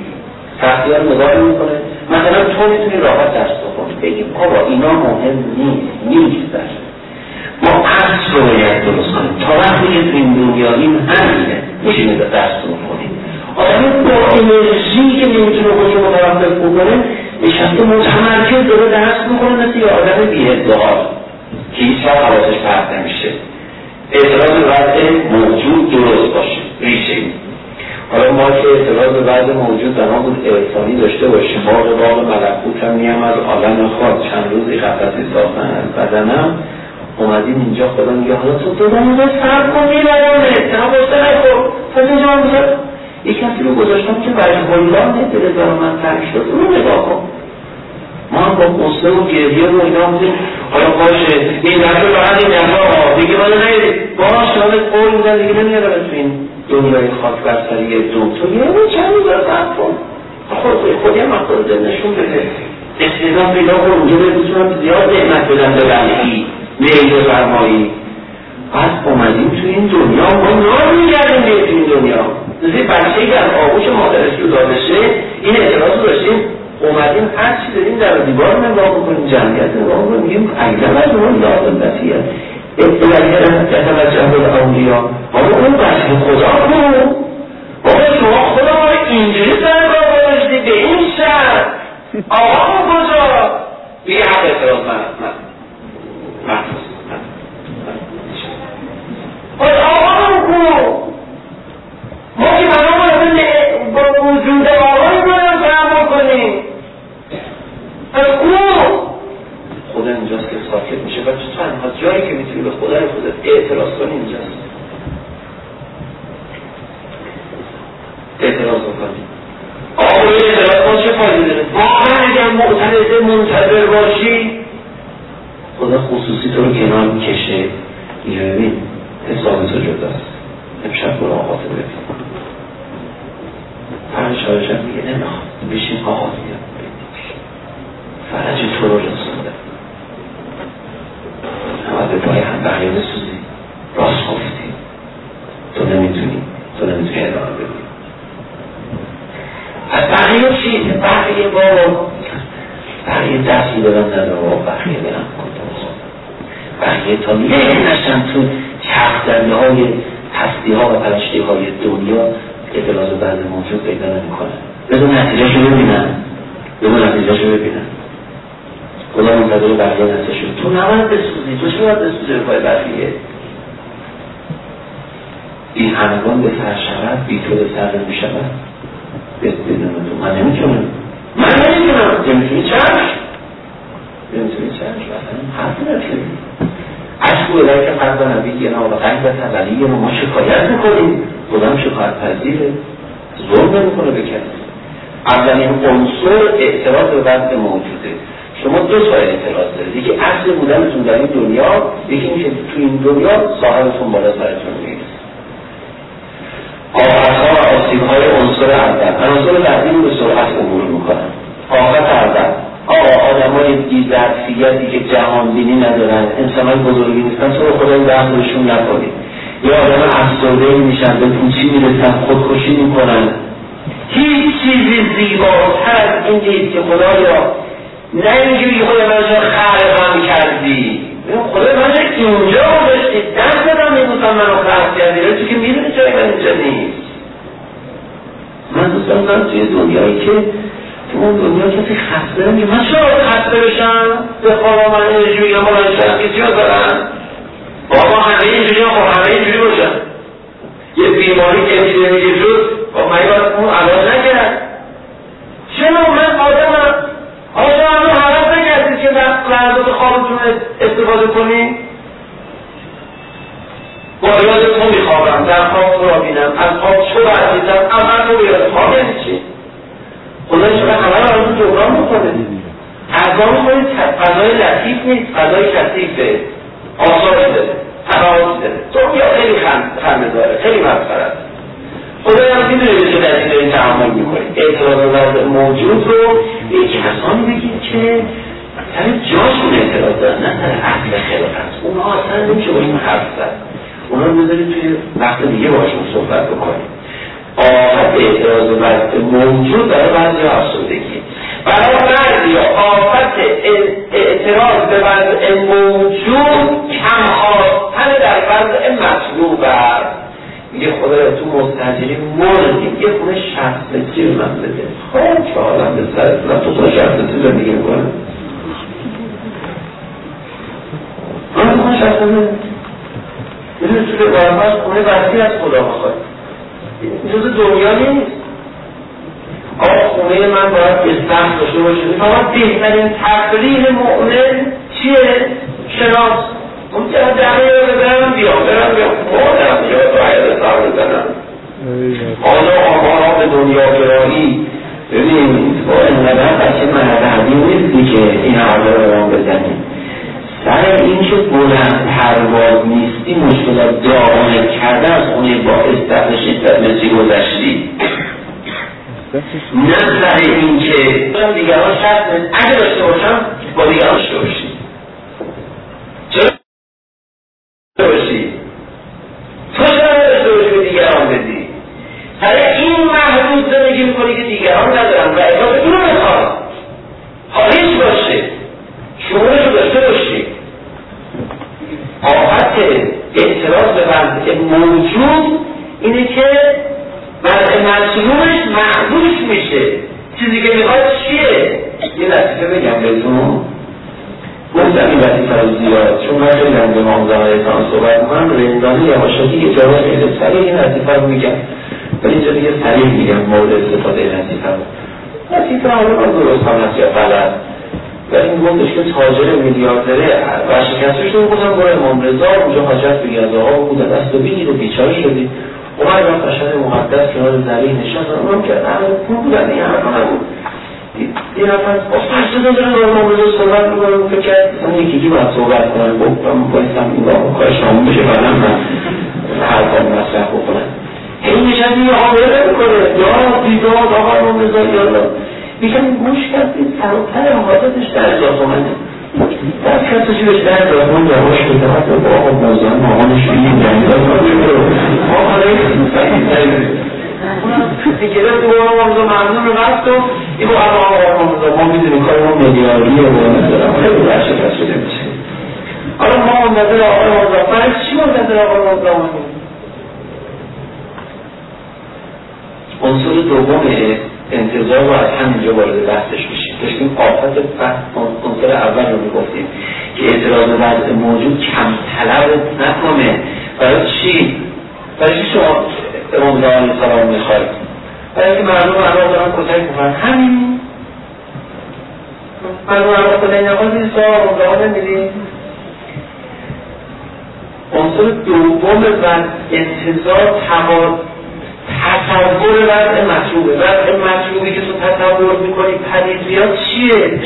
تحصیل نگاه میکنه مثلا تو میتونی راحت درس بخونی بگیم بابا اینا مهم نیست نیست در ما اصل رو باید درست کنیم تا وقتی که تو این دنیا این همینه میشینه به درس بخونیم. آدم با انرژی که نمیتونه خودش رو متوقف بکنه نشسته متمرکز داره درس میکنه مثل یه آدم بی‌ادعا که هیچ وقت حواسش پرت نمیشه. اعتراض وضع موجود درست باشه ریشه این. حالا ما که اعتراض وضع موجود در ما بود ارسانی داشته باشیم باغ باغ ملکوت هم میم از عالم خواد چند روزی قفصی ساختن از بدنم اومدیم اینجا خدا میگه حالا تو دو دنگه سر کن میبرمه تنها بسته نکن فضا جان بزر یک کسی رو گذاشتم که برای حیلان نداره دارم من ترک شد اون رو نگاه کن. ما هم با قصه و گریه رو اینا بودیم حالا باشه این دفعه باید این دفعه دیگه باید نگیریم باش شامل قول میدن دیگه نمیاره تو این دنیای خاک برسری دوم تو یه رو چند روز رو فرق کن خود خودی هم خود دل نشون بده استعداد پیدا کن اونجا بگوشون زیاد نعمت بدن به بلعی میل فرمایی. پس اومدیم تو این دنیا ما نار میگردیم به تو این دنیا مثل بچه که از آغوش مادرش جدا بشه این اعتراض رو داشتیم اومدیم هر چی داریم در دیوار نگاه بکنیم جمعیت نگاه بکنیم میگیم اگرم از اون لازم بسیه اطلاعیه اتوجه به اولیا بابا اون بچه خدا کن بابا شما خدا ما رو اینجوری سرگاه باشدی به این شهر آقا کجا بیه حق اعتراض من من محفوظ باید آقا کن ما که برای ما با وجود آقای باید فرما کنیم از اون خدا اینجاست که ساکت میشه و تو تنها جایی که میتونی به خدای خودت اعتراض کنی اینجاست اعتراض کنی آقای اعتراض کن چه فایده داره واقعا اگر معترض منتظر باشی خدا خصوصی تو رو کنار میکشه میگه ببین حساب تو جداست امشب برو آقا تو ببین فرش هایشم میگه نمیخواد بشین آقا میگه فرج تو رو رسونده اما به پای هم بقیه بسوزی راست گفتی تو نمیتونی تو نمیتونی ادامه بدی از بقیه چی؟ بقیه با بقیه دستی دادن نداره با بقیه برم کن بقیه تا لیه نشن تو چرخدنده های هستی ها و پرشتی های دنیا اعتراض بعد موجود پیدا نمی کنن بدون نتیجه شو ببینن بدون نتیجه شو ببینن خدا منتظر بقیه نتیجه شد تو نباید بسوزی تو چه باید بسوزی به پای بقیه این همگان به سر شود بی تو به سر نمی شود بدون تو من نمیتونم من نمیتونم نمیتونی چشم نمیتونی چشم اصلا حرفی نکنی عشق الهی که فرد نبی یه نام و قیبت اولی یه ما شکایت میکنیم خودم شکایت پذیره ظلم نمیکنه بکنه اولین عنصر اعتراض به وضع موجوده شما دو سال اعتراض دارید یکی اصل بودنتون در این دنیا یکی این که تو این دنیا صاحبتون بالا سرتون نیست آفتها و آسیبهای عنصر اول عنصر بعدی رو به سرعت عبور میکنن آفت اول آقا آدم های بی‌ظرفیتی که جهان بینی ندارن انسان های بزرگی نیستن تو رو خدای رحمشون نکنید یا آدم افسرده‌ای میشن به پوچی میرسن خودکشی میکنن هیچ چیزی زیباتر از این نیست که خدایا نه اینجوری خدا منشا خلقم کردی خدا منشا اینجا باشتی دست بدم میگوستم منو خلق کردی رو چون که میدونی جای من اینجا نیست من دوستم دارم توی دنیایی که تو اون دنیا کسی خسته نمیگه من چرا خسته بشم به خوابا من اینجوری یا مالای شخصی ها دارم بابا همه اینجوری ها خب همه اینجوری باشن یه بیماری که میشه نمیگه جز با من باید اون علاج نکرد چرا من آدمم آدم همه حرف نکردید که لحظات خوابتون استفاده کنید. با یاد تو میخوابم، در خواب تو را بینم، از خواب تو برگیزم، اول تو بیاد خواب یعنی چی؟ خدا شما همه رو از جبران میکنه. غذا میخورید، غذای لطیف نیست، غذای کثیفه، آثاری داره، تقاعدی داره. تو یا خیلی خنده داره، خیلی مسخره است. خدا هم میدونه که در این دارین تعامل میکنید. اعتراض وضع موجود رو به کسانی بگید که سر جاشون اعتراض دارن، نه سر اصل خلقت. اونا اصلا نمیشه با این حرف زد. اونا رو بذارید توی وقت دیگه باشون صحبت بکنید. آفت اعتراض وضع موجود برای بعضی افسردگی، برای بعضی آفت اعتراض به وضع موجود کم خواستن در وضع مطلوب است. میگه خدا تو مستجری مردیم، یه خونه شخصی رو من بده، خب که آدم به سرتونم تو خونه شخصی زندگی میکنم. من خونه شخصی بده میدونی توی برماز خونه وقتی از خدا بخواد جز دنیا نیست. آقا خونه من باید استخت داشته باشه. فقط بهترین تقریر مؤمن چیه؟ شناس. اون که دقیقه رو برم بیام برم بیام مادم یا باید سر بزنم. حالا آقا به دنیا گرایی ببین با اینقدر بچه مردمی نیستی که این عرضه رو برام بزنیم. سر این که بلند پرواز نیستی مشکلات داغانت کرده از اونی با استقلشید در مسی گذشتی. نه سر این که دیگران شرط نیست اگه داشته باشم با دیگران داشته باشی. چرا داشته باشی؟ تو چرا داشته باشی به دیگران بدی؟ سر این محدود زندگی میکنی که دیگران ندارن و اضافه اینو میخواد حالیش باشه شعورش رو داشته باشی. آفت اعتراض به وضع موجود اینه که وضع مطلوبش محدودش میشه. چیزی که میخواد چیه؟ یه لطیفه بگم بهتون. گفتم این لطیفه رو زیاد چون من خیلی هم به مامزانهایتان صحبت میکنم رندانی یواشاتی که جواب خیلی سریع این لطیفه رو میگم ولی اینجا دیگه سریع میگم مورد استفاده لطیفه رو. لطیفه رو من درست هم هست یا غلط ولی این گفتش که تاجر میلیاردره و شکستش رو بودم برای امام رضا اونجا حاجت بگیر از آقا بوده دست و بگیر و بیچاره شدی اومد و قشنگ مقدس کنار زمین نشست اونم که همه پول بودن این حرفا نبود. یه نفر با فرسه دادرن و امام رضا صحبت میکنم فکر کرد اون یکی که باید صحبت کنن گفتم بایستم این با کار شامون بشه بعدم من حرفا مصرف بکنن این نشست این آقایه نمیکنه یا دیداد آقا امام رضا یالا میگم گوش کردید سرطر حادثش در اضافه منه در کساشی بهش در اضافه من یواش بده حتی با آقا موزان مامانش بگیم جنگی داد آقا حالا این گرفت و آقا موزان ممنون رو رفت و این با آقا آقا موزان ما میدونیم کار ما میلیاردیه و نظرم خیلی در شکست شده میشه. حالا ما منتظر آقا موزان برای چی منتظر آقا موزان عنصر دومه انتظار رو از همینجا وارد بحثش میشیم. داشتیم آفت عنصر اول رو میگفتیم که اعتراض وضع موجود کم طلب نکنه. برای چی؟ برای چی شما امام رضا علیه السلام میخواید؟ برای اینکه مردم الله دارن کتک میکنن همین مردم الله کتک نکنید سا امام رضا نمیدیم. عنصر دوم و انتظار تمام تصور وضع مطلوبه. وضع مطلوبی که تو تصور میکنی پدید بیاد چیه؟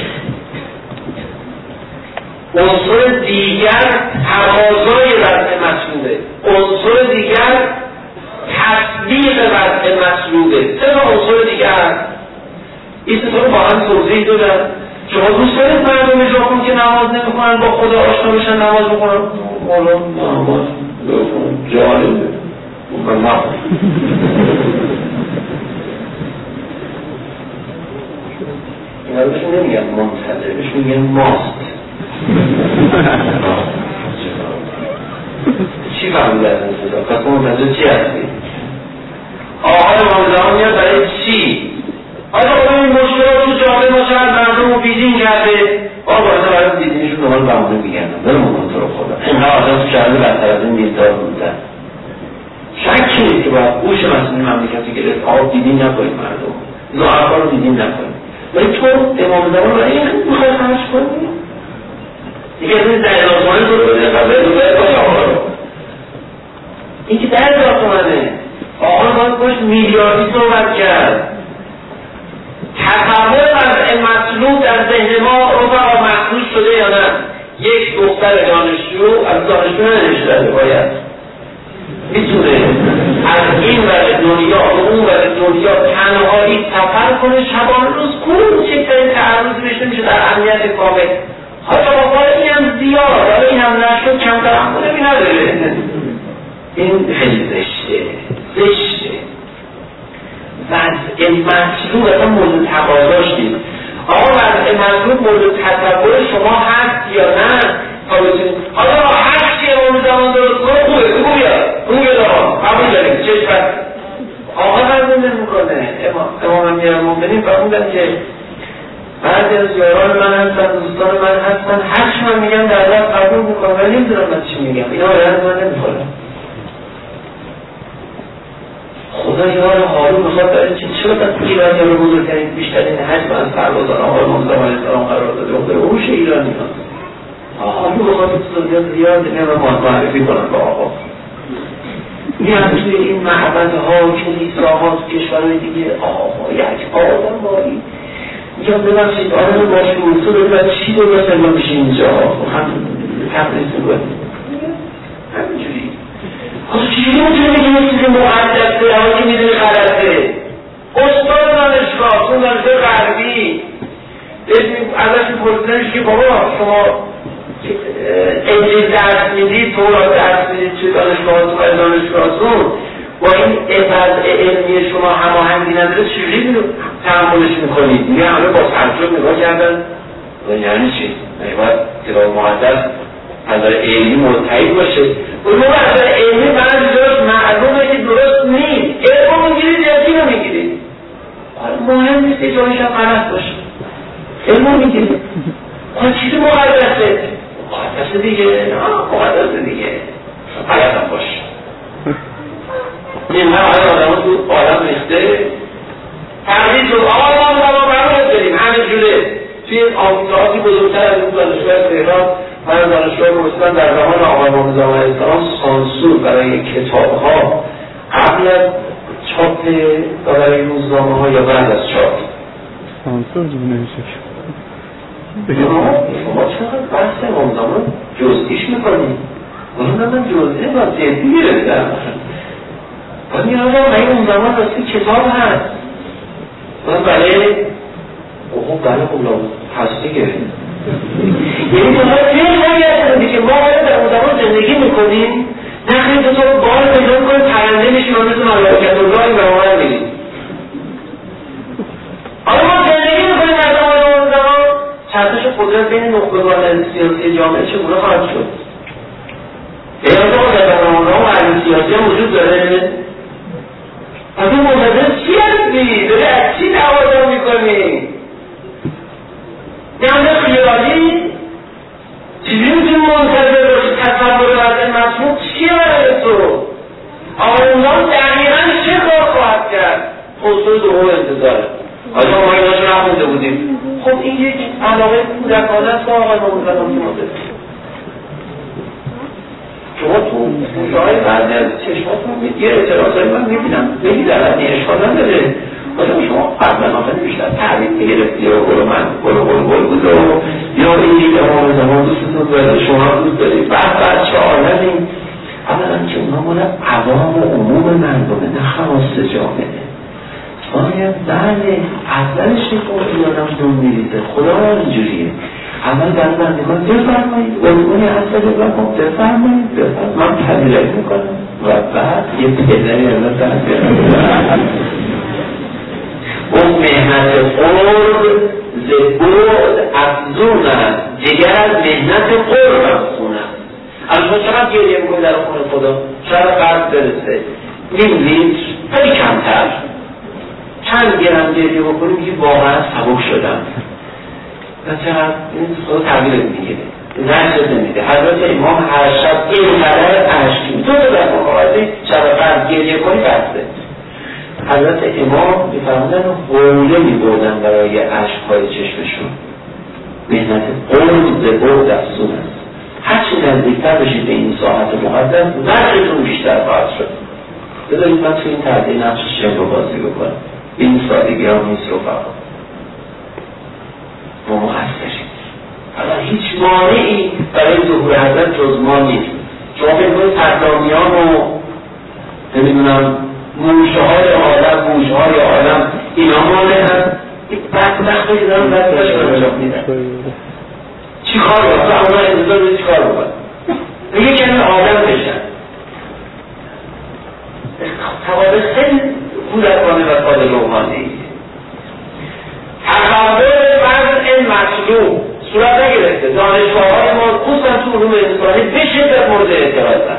عنصر دیگر تقاضای وضع مطلوبه. عنصر دیگر تطبیق وضع مطلوبه. سه عنصر دیگر این سه رو با هم توضیح دادن. شما دوست دارید مردم ژاپن که نماز نمیکنن با خدا آشنا بشن نماز بکنن؟ مولا نماز جالبه من نخون اینا رو بهشون نمیگن منتظر بهشون میگن ماست. چی فهمیدن انتظار؟ پس منتظر چی هستی؟ آقای مامزمان میاد برای چی؟ آیا خب این مشکلات تو جامعه ما شاید مردم رو بیدین کرده آقا باید برای دیدینشون نمال بمونه میگن برمون کنتر خدا اونها آدم تو شهرده برتر از این دیددار بودن شکی نیست که باید گوش مسئولین مملکتی گرفت آب دیدین نکنید مردم زعفا رو دیدین نکنید ولی تو امام زمان برای این میخوای خرش کنی دیگه از این در آسمانی رو بده قبل رو بده باید آقا رو این که در آسمانه آقا باید باش میلیاردی صحبت کرد. تصور از مطلوب در ذهن ما رفقا مخصوص شده یا نه؟ یک دختر دانشجو از دانشجو ننشده باید میتونه از این ور دنیا و اون ور دنیا تنهایی سفر کنه شبان روز کل چکترین تعرض بشته میشه در امنیت کامل. حالا با این هم زیاد حالا این هم نشد کمتر هم کنه بی نداره. این خیلی زشته زشته وضع مطلوب اصلا مورد تقاضاش نیست. آقا وضع مطلوب مورد تصور شما هست یا نه؟ حالا هر چیه اون زمان درست کنه خوبه بگو بیاد بگو بیاد آقا قبول داریم چشم بست آقا قبول نمیکنه. امام امیرالمومنین فرمودن که بعضی از یاران من هستن دوستان من هستن هر چی من میگم در واقع قبول میکنم ولی نمیدونم من چی میگم اینا باید من نمیکنم. خدا یار حالو بخواد داره که چرا در ایرانی ها رو بزرگترین بیشترین حجم از پروازان آقای محمد علیه السلام قرار داده اون داره اوش ایرانی ها حالو بخواد بزرگیت زیاد نمه معرفی کنن با آقا میان توی این معبد ها کلیسا ها تو کشورهای دیگه آقا یک آدم باری میگم ببخشید آدم باشه تو داری باید چی داری باید سلام بشه اینجا هم تقلیص بود همینجوری خب چیزی میتونه بگیم یه چیزی مقدسه همه که میدونی غلطه. استاد دانشگاه تو دانشگاه غربی ازش پرسیدنش که بابا شما انجیل درس میدید تورات درس میدید چه دانشگاهاتون و دانشگاهاتون با این وضع علمی شما هماهنگی نداره چجوری تحملش میکنید؟ میگه همه با تعجب نگاه کردن یعنی چی؟ باید کتاب مقدس از نظر علمی متحد باشه. اون از نظر علمی بعضی درست معلومه که درست نیست. علم رو میگیرید یا چی رو میگیرید؟ مهم نیست که جایش هم غلط باشه. علم رو میگیرید. آن چیزی مقدسه؟ مقدسه دیگه. آه مقدسه دیگه. غلط هم باشه. این هم آیا آدم ها تو آدم ریخته تقدید شد. آقا ما هم ما برمونت داریم همه جوره. توی این آموزهاتی بزرگتر از این دانشگاه تهران من دانشگاه پرسیدن در زمان آقای محمد علیه السلام سانسور برای کتاب‌ها قبل از چاپ برای روزنامه ها یا بعد از چاپ سانسور نمیشه. شما چقدر بحث روزنامه جزئیش میکنید؟ اون من جزئی با جدی گرفتم. من میگم آقا این روزنامه راستی کتاب هست. من برای اوه بله خب هست دیگه. یعنی تو باید یه جایی هستن که ما باید در اون زمان زندگی میکنیم نخیلی تو تو بار پیدا میکنیم پرنده میشیم و مثل ملائکت الله این برمانه میریم. آیا ما زندگی میکنیم در زمان اون زمان چرتش قدرت بین نخبگان سیاسی جامعه چگونه خواهد شد؟ اینا تو در زمان اون زمان علم سیاسی هم وجود داره؟ از این منتظر چی هستی؟ داره از چی دوازم میکنی؟ یعنی خیالی چیزی میتونی منتظر باشی تصور از این مطلوب چیه برای تو؟ آقایونان دقیقا چه کار خواهد کرد؟ خصوص دوم انتظاره آیا ما ایناشو نخونده بودیم؟ خب این یک علاقه کودکانه است که آقای محمد که ما داریم. شما تو موشاهای بعضی از چشماتون یه اعتراضایی من میبینم بگی در این اشکال نداره. آیا شما قبلا آخه بیشتر تعریف میگرفتی یا برو من برو برو برو بود یا این امام زمان دوستتون باید شما دوست دارید بعد بعد چه آلمیم اولا که اونا مال عوام و عموم مردمه نه خواست جامعه. آیا بله اولش که اون یادم دون میریزه خدا اینجوریه اول در بندگان بفرمایید اونی اصلا بفرمایید بفرمایید بفرمایید من پذیرایی میکنم و بعد یه پدری ازت در بیارم اون مهنت قرب زبود افزون است دیگر از مهنت قرب افزون است. از شما چقدر گریه میکنی در خونه خدا چقدر قرد برسه نیم لیتر خیلی کمتر چند گرم گریه بکنی میگی واقعا سبک شدم و چقدر این خدا تغییر میگیره نشد نمیده. حضرت امام هر شب این قدر عشقی تو تو در مقابله شب قرد گریه کنی بسته. حضرت امام میفرمودن حوله میبردن برای عشقهای چشمشون. مهنت قرد به قرد افزون است. چی نزدیکتر بشید به این ساعت مقدس نقشتون بیشتر خواهد شد. بذارید من تو این تحضیح نقش شب رو بازی بکنم. این سادگی ها نیست رفقا، ما مؤثریم. حالا هیچ مانعی برای ظهور حضرت جز ما نیست. شما فکر کنید تقدامیان و نمیدونم موشه های عالم موشه های عالم اینا مانع هست. این وقت وقت هایی دارم وقت داشت انجام میدن چی کار بکنم؟ اونا انتظار رو چی کار بکنم؟ میگه کمی آدم بشن توابه خیلی کودکانه و ساده روحانی تقابل وضع مطلوب صورت نگرفته. دانشگاه های ما خصوصا تو علوم انسانی به شدت مورد اعتراضن.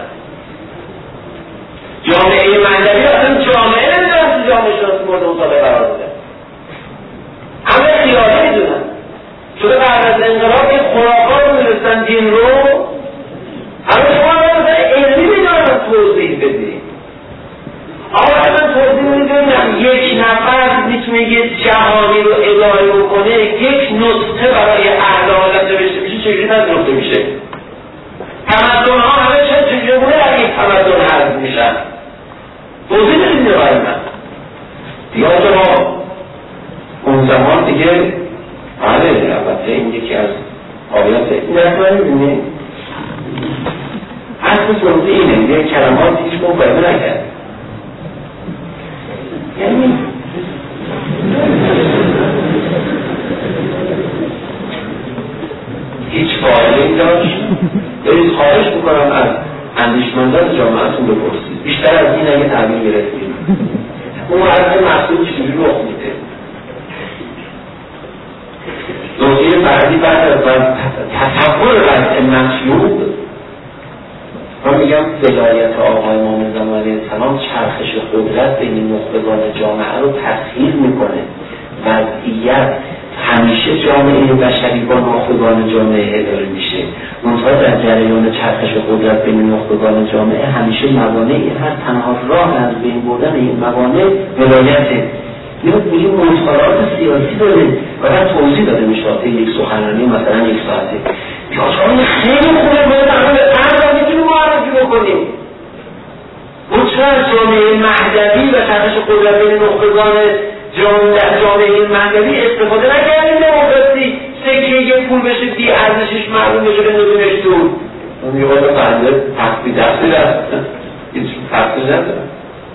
جامعه معنوی اصلا جامعه نمیدونم تو جامعه شناسی مورد مطالعه قرار بوده. همه خیالی میدونن شده بعد از انقلاب یک خرافات رو میرسن دین رو همه شما رو علمی میدونن توضیح بدیم. آقا من توضیح میدونم یک نفر میتونه یک جهانی رو اداره بکنه، یک نسخه برای اهل عالم نوشته میشه چجوری نظرفته میشه؟ تمدن ها همه چه چجوری در این تمدن حرف میشن؟ توضیح بدیم برای من یاد ما اون زمان دیگه بله البته این یکی از آیات این درست میدونی اصل توضیح اینه یه کلمات هیچ مفاهمه نکرد یعنی هیچ فایده داشت. برید خواهش بکنم از اندیشمندان جامعهتون بپرسید بیشتر از این اگه تعبیر گرفتید اون عرض محصول چجوری رخ میده. نکته بعدی بعد از تصور وضع مطلوب من میگم ولایت آقای امام زمان علیه السلام چرخش قدرت بین نخبگان جامعه رو تسهیل میکنه. وضعیت همیشه جامعه بشری با نخبگان جامعه اداره میشه. منتها در جریان چرخش قدرت بین نخبگان جامعه همیشه موانعی هست. تنها راه از بین بردن این موانع ولایته. این منطقات سیاسی داره و بعد توضیح داده میشه وقتی یک سخنرانی مثلا یک ساعته پیاشهای خیلی خوبه باید همه ارزا میتونیم معرفی بکنیم. مطمئن از جامعه مهدوی و چرخش قدرت بین نخبگان جامعه مهدوی استفاده نکردیم دموکراسی سکه یک پول بشه بی ارزشش معلوم بشه بندازیمش دور. اون یه باید فرده تقبی دستی دست هیچ فرقی نداره.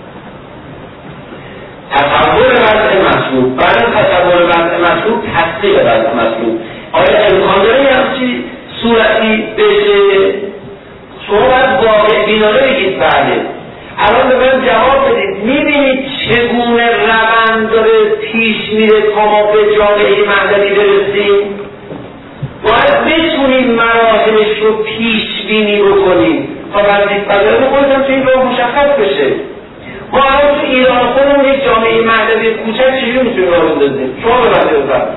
تصور وضع مطلوب بعد از تصور وضع مطلوب تحقیق وضع مطلوب آیا امکان داره یه همچی صورتی بشه؟ شما باید واقع بینانه بگید بله. الان به من جواب بدید میبینید چگونه روند داره پیش میره تا ما به جامعه مهدوی برسیم؟ باید بتونیم مراحلش رو پیش بینی بکنیم تا وضعیت بداره خودتون تو این راه مشخص بشه. ما الان تو ایران خودمون یک جامعه مهدوی کوچک چجوری میتونیم راه بندازیم؟ شما به من بفرمایید.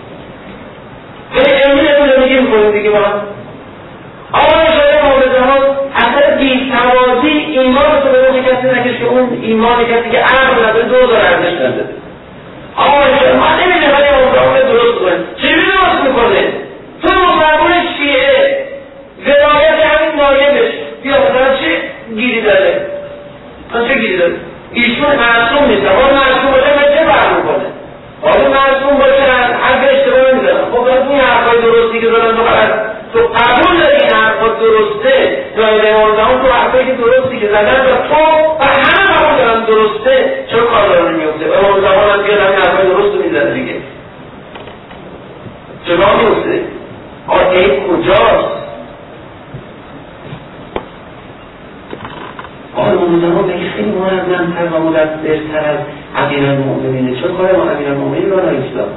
خیلی امروز امروز میگیم کنیم دیگه ما آقای شاید مورد ها اثر بی‌توازی ایمان رو به روی کسی نکش که اون ایمان کسی که عقل نداره دوزار ارزش نداره. آقای شاید ما نمیشه ولی اون درست کنه. چجوری درست میکنه؟ تو مسلمان شیعه ولایت همین نایبش بیا مثلا چه گیری داره؟ من چه گیری داره؟ ایشون معصوم نیست. اما معصوم باشه من چه فرق میکنه؟ آیا معصوم باشه حرف اشتباه نمیزنم. خب از این حرفای درستی که دارن تو قرار تو قبول داری این حرفا درسته جای امام زمان تو حرفایی که درستی که زدن و تو و همه قبول دارن درسته چرا کار دارن نمیفته؟ امام زمان هم بیاد همین حرفای درست رو میزنه دیگه چرا میفته؟ آه این کجاست؟ آقای امام زمان بگه خیلی منظم‌تر و مدبرتر از امیرالمؤمنینه. چون کار ما امیرالمؤمنین را اسلام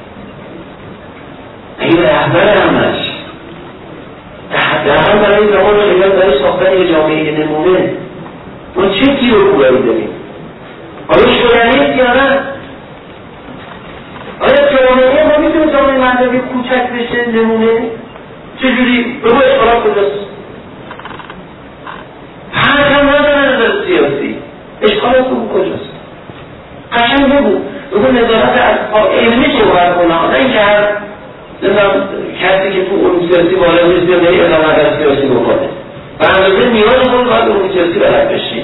این رهبر همش در هم برای زمان خیلیت برای ساختن یه جامعه نمونه ما چه گیر و کوبایی داریم؟ آیا شدنیست یا نه؟ آیا جامعه ما میتونه جامعه مهدوی کوچک بشه نمونه؟ چجوری؟ بگو اشکالات کجاست؟ هر هم نداره نظر سیاسی اشکالات بگو کجاست؟ قشنگ بگو بگو نظارت از علمی صحبت کنه نه اینکه هر نمیدونم کسی که تو علوم سیاسی وارد نیست بیاد بری ادامه در سیاسی بکنه و اندازه نیازمون باید علوم سیاسی بلد بشیم.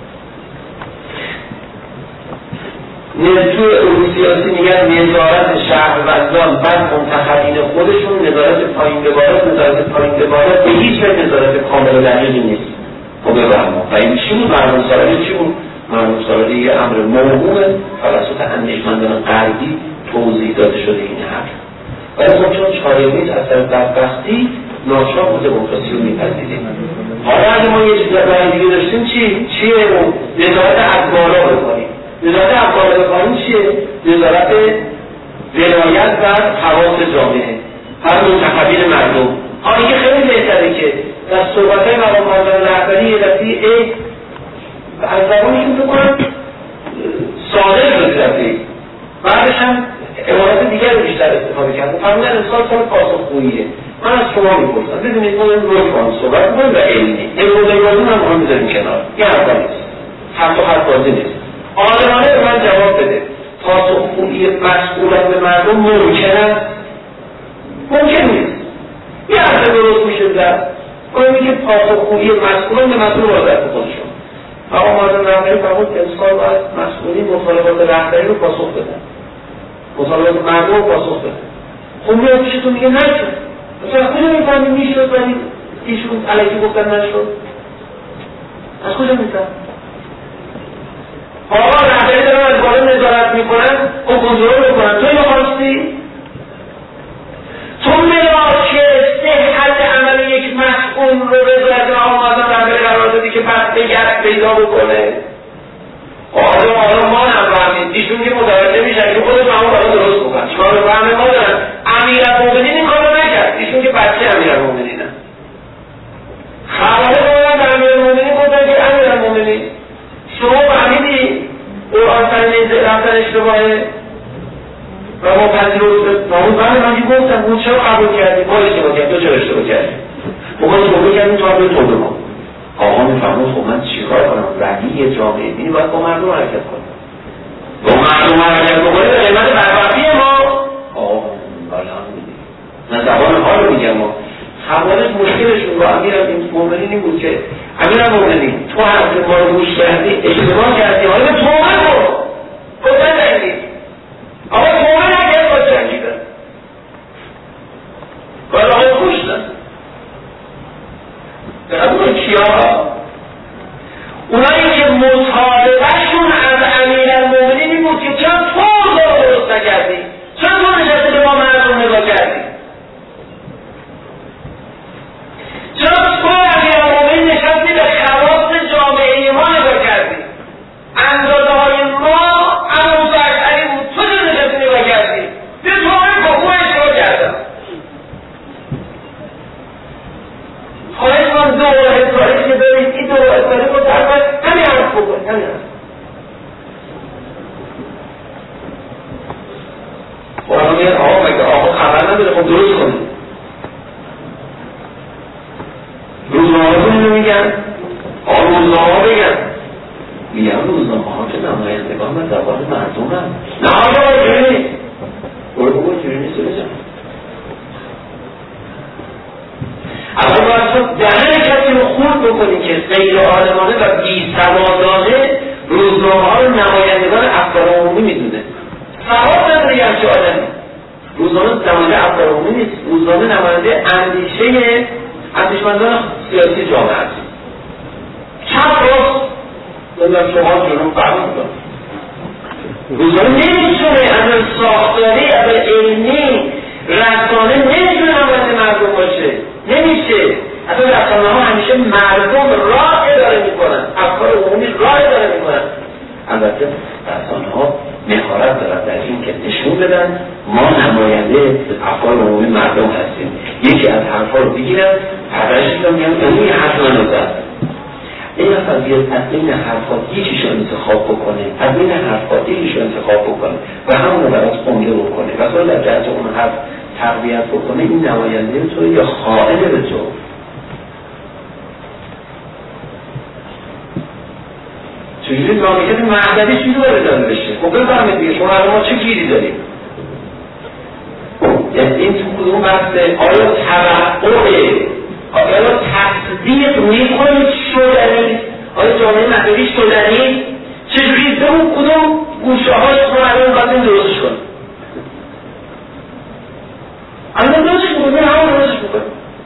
توی علوم سیاسی میگن نظارت شهروندان بر منتخبین خودشون، نظارت پایین به بالا، نظارت پایین به بالا به هیچ وجه نظارت کامل و دقیقی نیست. خب بفرما و این چی بود؟ مردم سالاری چی بود؟ مردم سالاری یه امر موهوم توسط اندیشمندان غربی توضیح داده شده این حرف. ولی خب چون چاره نیست اثر بدبختی ناچار با دموکراسی رو میپذیریم. حالا اگه ما یه چیز دیگه داشتیم چی؟ چیه؟ نظارت از بالا بکنیم. نظارت از بالا بکنیم چیه؟ نظارت ولایت بر حواس جامعه، هر منتخبین مردم. آن که خیلی بهتره که در صحبت‌های مقام‌مندان رهبری یه دفعه از زبانشون بکنن صادق بگذارید، بعدش هم عبارت دیگر رو بیشتر استفاده کرد. فرمودن امسال سال پاسخگوییه. من از شما میپرسم ببینید ما این روی کنم صحبت کنیم و علمی این روزای بازی من مهم میذاریم کنار، یه حرفا نیست، حرف و حرف بازی نیست. عالمانه به من جواب بده پاسخگویی مسئولان به مردم ممکن است؟ ممکن نیست. یه حرف درست میشه در کنیم که پاسخگویی مسئولان به مسئول وظیفه خودشون. اما مردم رهبری فرمود امسال باید مسئولین مطالبات رهبری رو پاسخ بدن، مطالبات مردم رو پاسخ بدن. خب میاد پیشتون میگه نشد، مثلا از کجا میفهمیم میشد ولی ایشون علیکی گفتن نشد؟ از کجا میفهم؟ آقا رهبری دارن از بالا نظارت میکنن، خب کنترل میکنن. تو اینو خواستی؟ تو ملاک صحت عمل یک مسئول رو وزارت آمازان رهبری قرار دادی که بس بگرد پیدا بکنه. آره آره ما نفهمید ایشون که متوجه میشن که خودش همون کارو درست بکن. چیکار رو فهمه ما دارن امیرالمومنین این کارو نکرد، ایشون که بچه امیرالمومنینن. خبره دارن به امیرالمومنین گفتن که امیرالمومنین شما فهمیدی قرآن سنید رفتن اشتباهه و ما پذیرفت نامون بله من که گفتم بود چرا قبول کردی؟ ما اشتباه کردی، تو چرا اشتباه کردی؟ ما اشتباه کردیم تو هم به توبه کن. آقا میفرمود خب من چیکار کنم؟ ولی جامعه دینی باید با مردم حرکت کنم، با مردم حرکت بکنه به قیمت بدبختی ما. آقا بله هم میدیم من زبان حال رو میگم. ما حوالش مشکلشون با امیرالمومنین این بود که امیرالمومنین تو حرف ما رو گوش کردی، اشتباه کردی، حالا به توبه کن، گفتن نگید. آقا توبه نگید با جنگیدن باید آقا خوشتن برای کیا؟ اونایی که مطالبهشون از امیرالمومنین این بود که چرا تو اوضاع درست نکردی؟ چرا تو نشسته به ما مردم نگاه کردی؟ چرا تو امیرالمومنین نشستی به خواص جامعه ما نگاه کردی؟ اندازه های ما امروز اکثری بود، تو چرا نشستی نگاه کردی؟ به تو همین کفو اشتباه کردم. خواهش من دو حساری که دارید این دو حساری رو در باید همین حرف بکنید، همین حرف. آقا میگن آقا مگه آقا خبر نداره، خب درست کنید. روزنامه ها اینو میگن، آقا روزنامه ها بگن، میگن روزنامه ها که نمایندگان و زبان مردم هم نه آقا جوری نیست، برو بگو جوری نیست رو بزن. اما باید دهن کسی رو خورد بکنی که غیر عالمانه و بی سوادانه روزنامه ها رو نمایندگان افکار عمومی میدونه. سواد نداره یه همچه آدمی. روزنامه نماینده افکار عمومی نیست، روزنامه نماینده اندیشه اندیشمندان سیاسی جامعه است. چپ راست نمیدونم شما جنوب قبول میکنم. روزنامه نمیتونه از ساختاری از علمی رسانه نمیتونه نماینده مردم باشه، نمیشه. اصلا رسانه ها همیشه مردم راه اداره میکنن، افکار عمومی راه اداره میکنن. البته رسانه ها مهارت دارن در این که نشون بدن ما نماینده افکار عمومی مردم هستیم. یکی از حرفا رو بگیرن پدرش رو میگن این حرف من رو زد. این نفر بیاد از این حرفا یکیش رو انتخاب بکنه، از این حرفا یکیش رو انتخاب بکنه و همون رو برات عمده بکنه و سال در جهت اون حرف تقویت بکنه، این نماینده تو یا خائن به تو. چجوری مملکت مهدوی چیزی باید اداره بشه؟ خب بفرمید دیگه شما ما چه گیری داریم؟ این تو کدوم بحثه؟ آیا توقعه آیا تصدیق میکنید شدنی؟ آیا جامعه مذهبی شدنی؟ چجوری به اون کدوم گوشه هاش ما الان باید درستش کنیم؟ الان درستش میکنیم همون درستش میکنیم.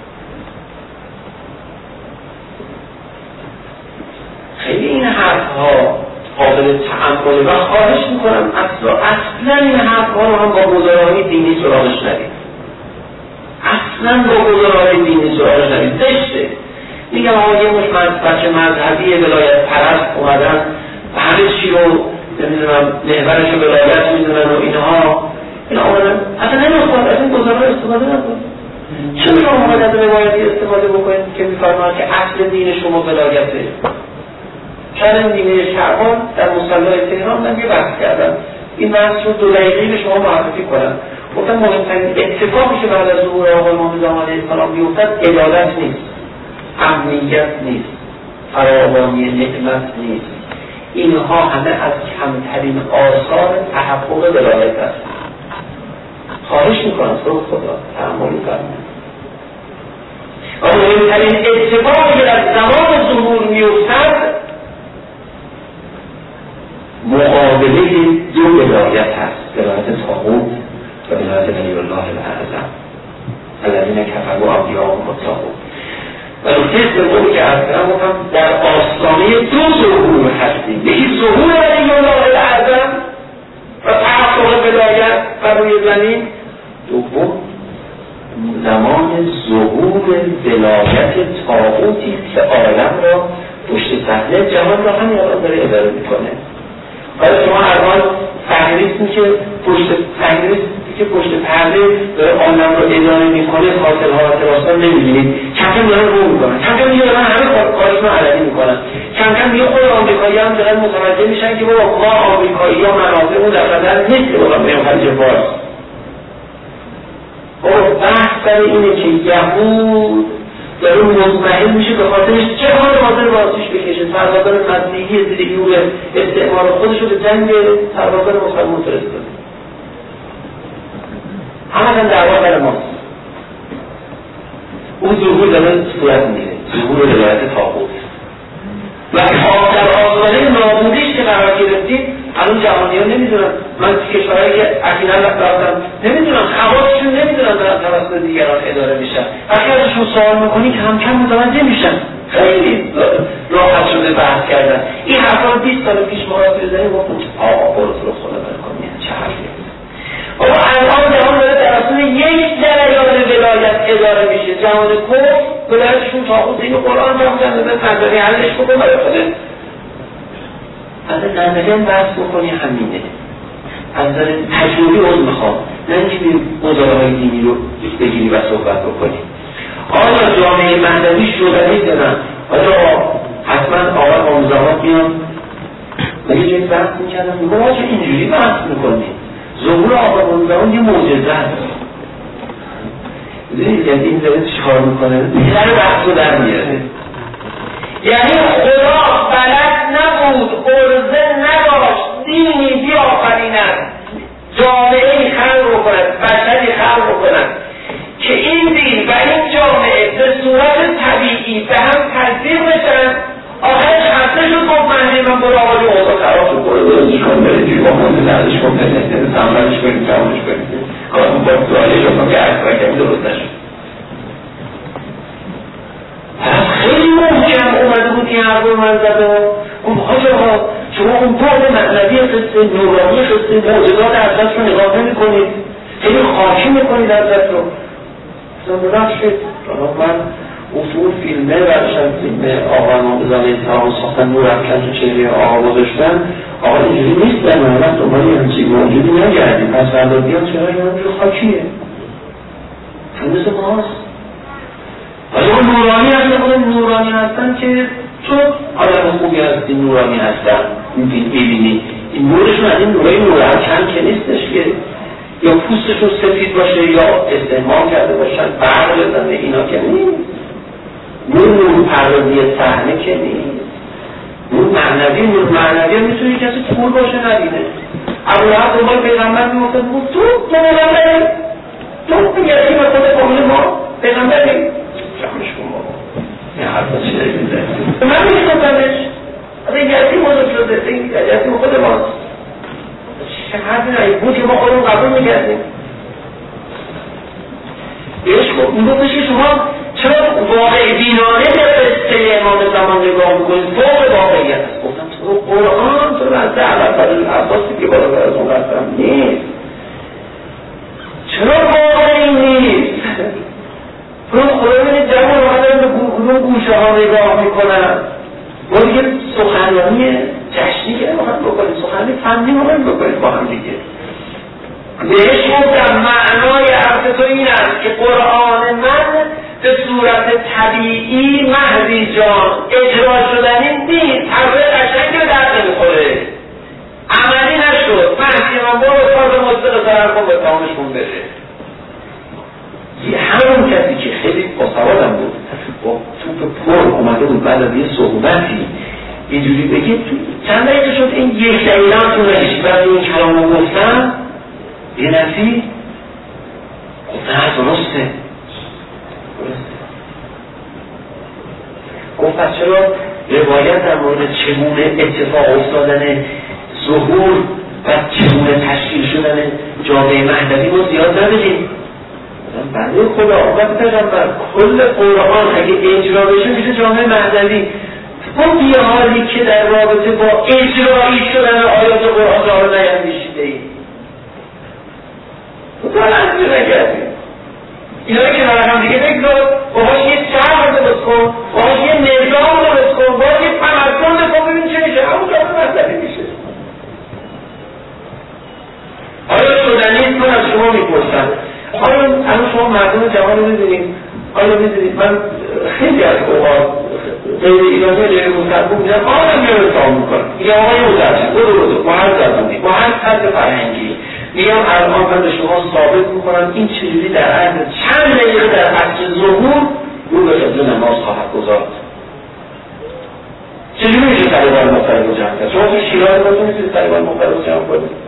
خیلی این حرف ها قابل تأمله و خواهش میکنم اصلا اصلا این حرف ها رو هم با گزارهای دینی سراغش ندید. اصلا با گزارهای دینی سراغش ندید. زشته. میگم آقا یه مش بچه مذهبی ولایت پرست اومدن و همه چی رو نمیدونم محورش رو ولایت میدونن و اینها این آمدن اصلا نمیخواد از این گزارها استفاده نکنید. چون شما باید از روایتی استفاده بکنید که میفرماید که اصل دین شما ولایته؟ چند نیمه شعبان در مصلی تهران من یه بحث کردم. این بحث رو دو دقیقه‌ای به شما معرفی کنم. گفتم مهمترین اتفاقی که بعد از ظهور آقای امام زمان علیه السلام بیفتد عدالت نیست، امنیت نیست، فراوانی نعمت نیست. اینها همه از کمترین آثار تحقق ولایت است. خواهش میکنم تو خدا تحمل فرمایید. و مهمترین اتفاقی که در زمان ظهور میفتد مقابله دو ولایت هست، ولایت طاغوت و ولایت ولی الله الاعظم الذین کفروا اولیاءهم الطاغوت. و نکته سومی که عرض کردم گفتم در آستانه دو ظهور هستیم. یکی ظهور ولی الله الاعظم و تحقق ولایت بر روی زمین، دوم زمان ظهور ولایت طاغوتی که عالم را پشت صحنه جهان را همین الان داره اداره میکنه. حالا شما هر حال فهمیدید که پشت فهمیدید که پشت پرده داره عالم رو اداره میکنه، خاطر حالات راستان نمیبینید. کم کم دارن رو میکنن، کم کم میگه دارن همه کارشون رو علنی میکنن. کم کم میگه خود آمریکایی هم دارن متوجه میشن که بابا ما آمریکایی ها مناظرمون در قدر نیست که بابا بریم خلیج فارس. بابا بحث سر اینه که یهود داره مطمئن میشه به خاطرش چه حال حاضر بازیش بکشه. سربازان مسیحی زیر یور استعمار خودش رو به جنگ سربازان مسلمان فرستاده. همه دعوا بر ماست. اون ظهور داره صورت میگیره، ظهور ولایت طاغوت و آخر آسانه نابودیش که قرار گرفتید. الان جهانی ها نمیدونن، من کشورهایی که اخیراً رفتم نمیدونن، خواستشون نمیدونن دارن توسط دیگران اداره میشن. وقتی ازشون سوال میکنی کم کم متوجه میشن. خیلی راحت شده بحث کردن. این حرفا بیست سال پیش مقایسه بزنیم گفتم آقا برو تو رو خدا برکن چه حرفی. اما الان جهان داره در اصل یک جریان ولایت اداره میشه. جهان کفر ولایتشون طاغوت این قرآن هم جنبه تنظری حلش بکن برای خوده. از نظرین بحث بکنی همینه. از نظر تجربی عضو میخوام، نه اینکه موضوع های دینی رو بگیری و صحبت بکنی. آیا جامعه معنوی شدنی دارن؟ آیا حتما آقای آموزهات بیان مگه جایی بحث میکردن؟ ما چه اینجوری بحث میکنیم؟ ظهور آقای آموزهات یه معجزه هست. بذارید یعنی این داره چیکار میکنه؟ دیگر بحث رو در میاره. یعنی خدا بلد نبود، ارزه نداشت دینی بیافریند، جامعه‌ای خلق بکند، بشری خلق بکند که این دین و این جامعه به صورت طبیعی به هم تطبیق بشن. آخرش خسته شد گفت من من برو آقای اوضاع خراب شد برو درستش کن برید جوی با خونده نردش کن برید سمرش کنید سمرش کنید کارمون با سوالی شد که اکبر کمی درست نشد. خیلی محکم اومده بود این حرف رو من زده اون حاج آقا شما اون بعد معنوی قصه نورانی قصه معجزات حضرت رو نگاه نمی کنید، خیلی خاکی میکنید حضرت رو. زمونم شد من اصول فیلمه برشن فیلم آقا امام زاده تمام ساختن نور افکن تو چهره آقا گذاشتن. آقا اینجوری نیست در محمد دنبال یه همچی موجودی نگردیم، پس بردادی هم چهره یه همچی خاکیه چون مثل ماست. ولی اون نورانی هستن اون نورانی هستن که چون آدم خوبی هستی نورانی هستن میبینی این نورشون از این نورای نور افکن که نیستش که یا پوستشون سفید باشه یا استعمال کرده باشن برق بزنه اینا که نیست. نور نور پردازی صحنه که نیست. نور معنوی نور معنوی هم میتونی کسی کور باشه نبینه. ابوالعب دنبال پیغمبر میگفت بود تو تو پیغمبر تو یکی به خود قوم ما پیغمبری جمعش کن بابا این حرفا چی داری میزنی من میشناسمش از این یکی بزرگ شده این یکی خود ماست چه حرفی نهی بود که ما خودمون قبول میکردیم بهش میگفتش که شما چرا واقع بینانه به قصه امام زمان نگاه میکنید فوق واقعیت است گفتم تو قرآن تو از دعوت برای عباسی که بالا برای اون قصدم نیست چرا واقعی نیست تو خدا بینید جمع رو آدم به گروه گوشه ها نگاه میکنن ما دیگه سخنرانی جشنی که نمید بکنید سخنرانی فنی نمید بکنید با هم دیگه بهش گفتم معنای حرف تو این است که قرآن من به صورت طبیعی مهدی جان اجرا شدنی نیست حرف قشنگی به درد نمیخوره عملی نشد مهدی من برو کار مصدق سرر کن به تمامش کن بده یه همون کسی که خیلی باسوادم بود با توپ پر اومده بود بعد از یه صحبتی اینجوری بگید چند دقیقه شد این یک دقیقه هم تو نشید بعد این کلام رو گفتم یه نفی گفت نه درسته گفت پس چرا روایت در مورد چگونه اتفاق افتادن ظهور و چگونه تشکیل شدن جامعه مهدوی رو زیاد نبگیم بنده خدا آقا پیغمبر کل قرآن اگه اجرا بشه میشه جامعه مهدوی اون یه حالی که در رابطه با اجرایی شدن آیات قرآن را رو نیندیشیده ایم تو تلنجی نگردیم اینایی که برای هم دیگه بگذار باهاش یه شهر درست کن باهاش یه نظام درست کن باهاش یه تمدن بکن ببین چه میشه همون جامعه مهدوی میشه آیا شدنی من از شما میپرسم آیا الان شما مردم جوان رو میدونید آیا میدونید من خیلی از اوقات غیر ایرانی غیر مسلمان میدونم آیا میاره سام میکنم یا آقای مزرچه بودو بودو با هر زبانی با هر طرز فرهنگی میگم الان من به شما ثابت میکنم این چجوری در عرض چند دقیقه در عصر ظهور رو به قبل نماز خواهد گذارد چجوری میشه طالبان مختلف رو جمع کرد شما تو شیراز رو میتونید طالبان مختلف رو جمع کنید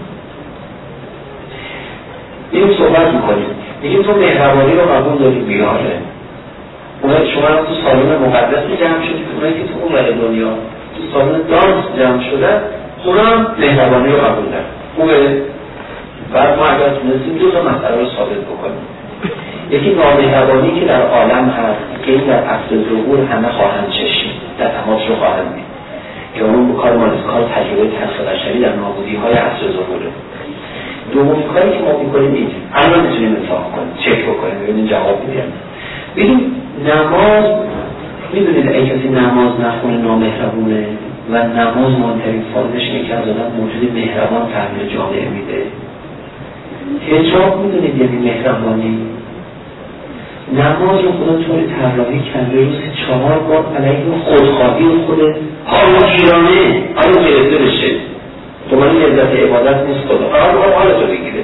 این صحبت میکنیم میگیم تو مهربانی رو قبول داری بیاره اونایی شما هم تو سالن مقدسی جمع شدید اونایی که تو اون ور دنیا تو سالن دانس جمع شدن اونا هم مهربانی رو قبول دارن خوبه بعد ما اگر تونستیم دو تا مسئله رو ثابت بکنیم یکی نامهربانی که در عالم هست که این در عصر ظهور همه خواهند چشید در تماس رو خواهند دید که اون بکار مالز کار تجربه تنخ بشری در نابودی های عصر ظهوره دومی کاری که ما میکنیم این الان میتونیم انصاف کنیم چک بکنیم ببینیم جواب میدیم ببینیم نماز میدونید اگه کسی نماز نخونه نامهربونه و نماز مهمترین فازش اینه که از آدم موجود مهربان تحویل جامعه میده حجاب میدونید یعنی مهربانی نماز رو خدا طوری طراحی کرده روزی چهار بار علیه خودخواهی خود حالگیرانه حالا گرفته بشه تو من لذت عبادت نیست خدا فقط باید حالتو بگیره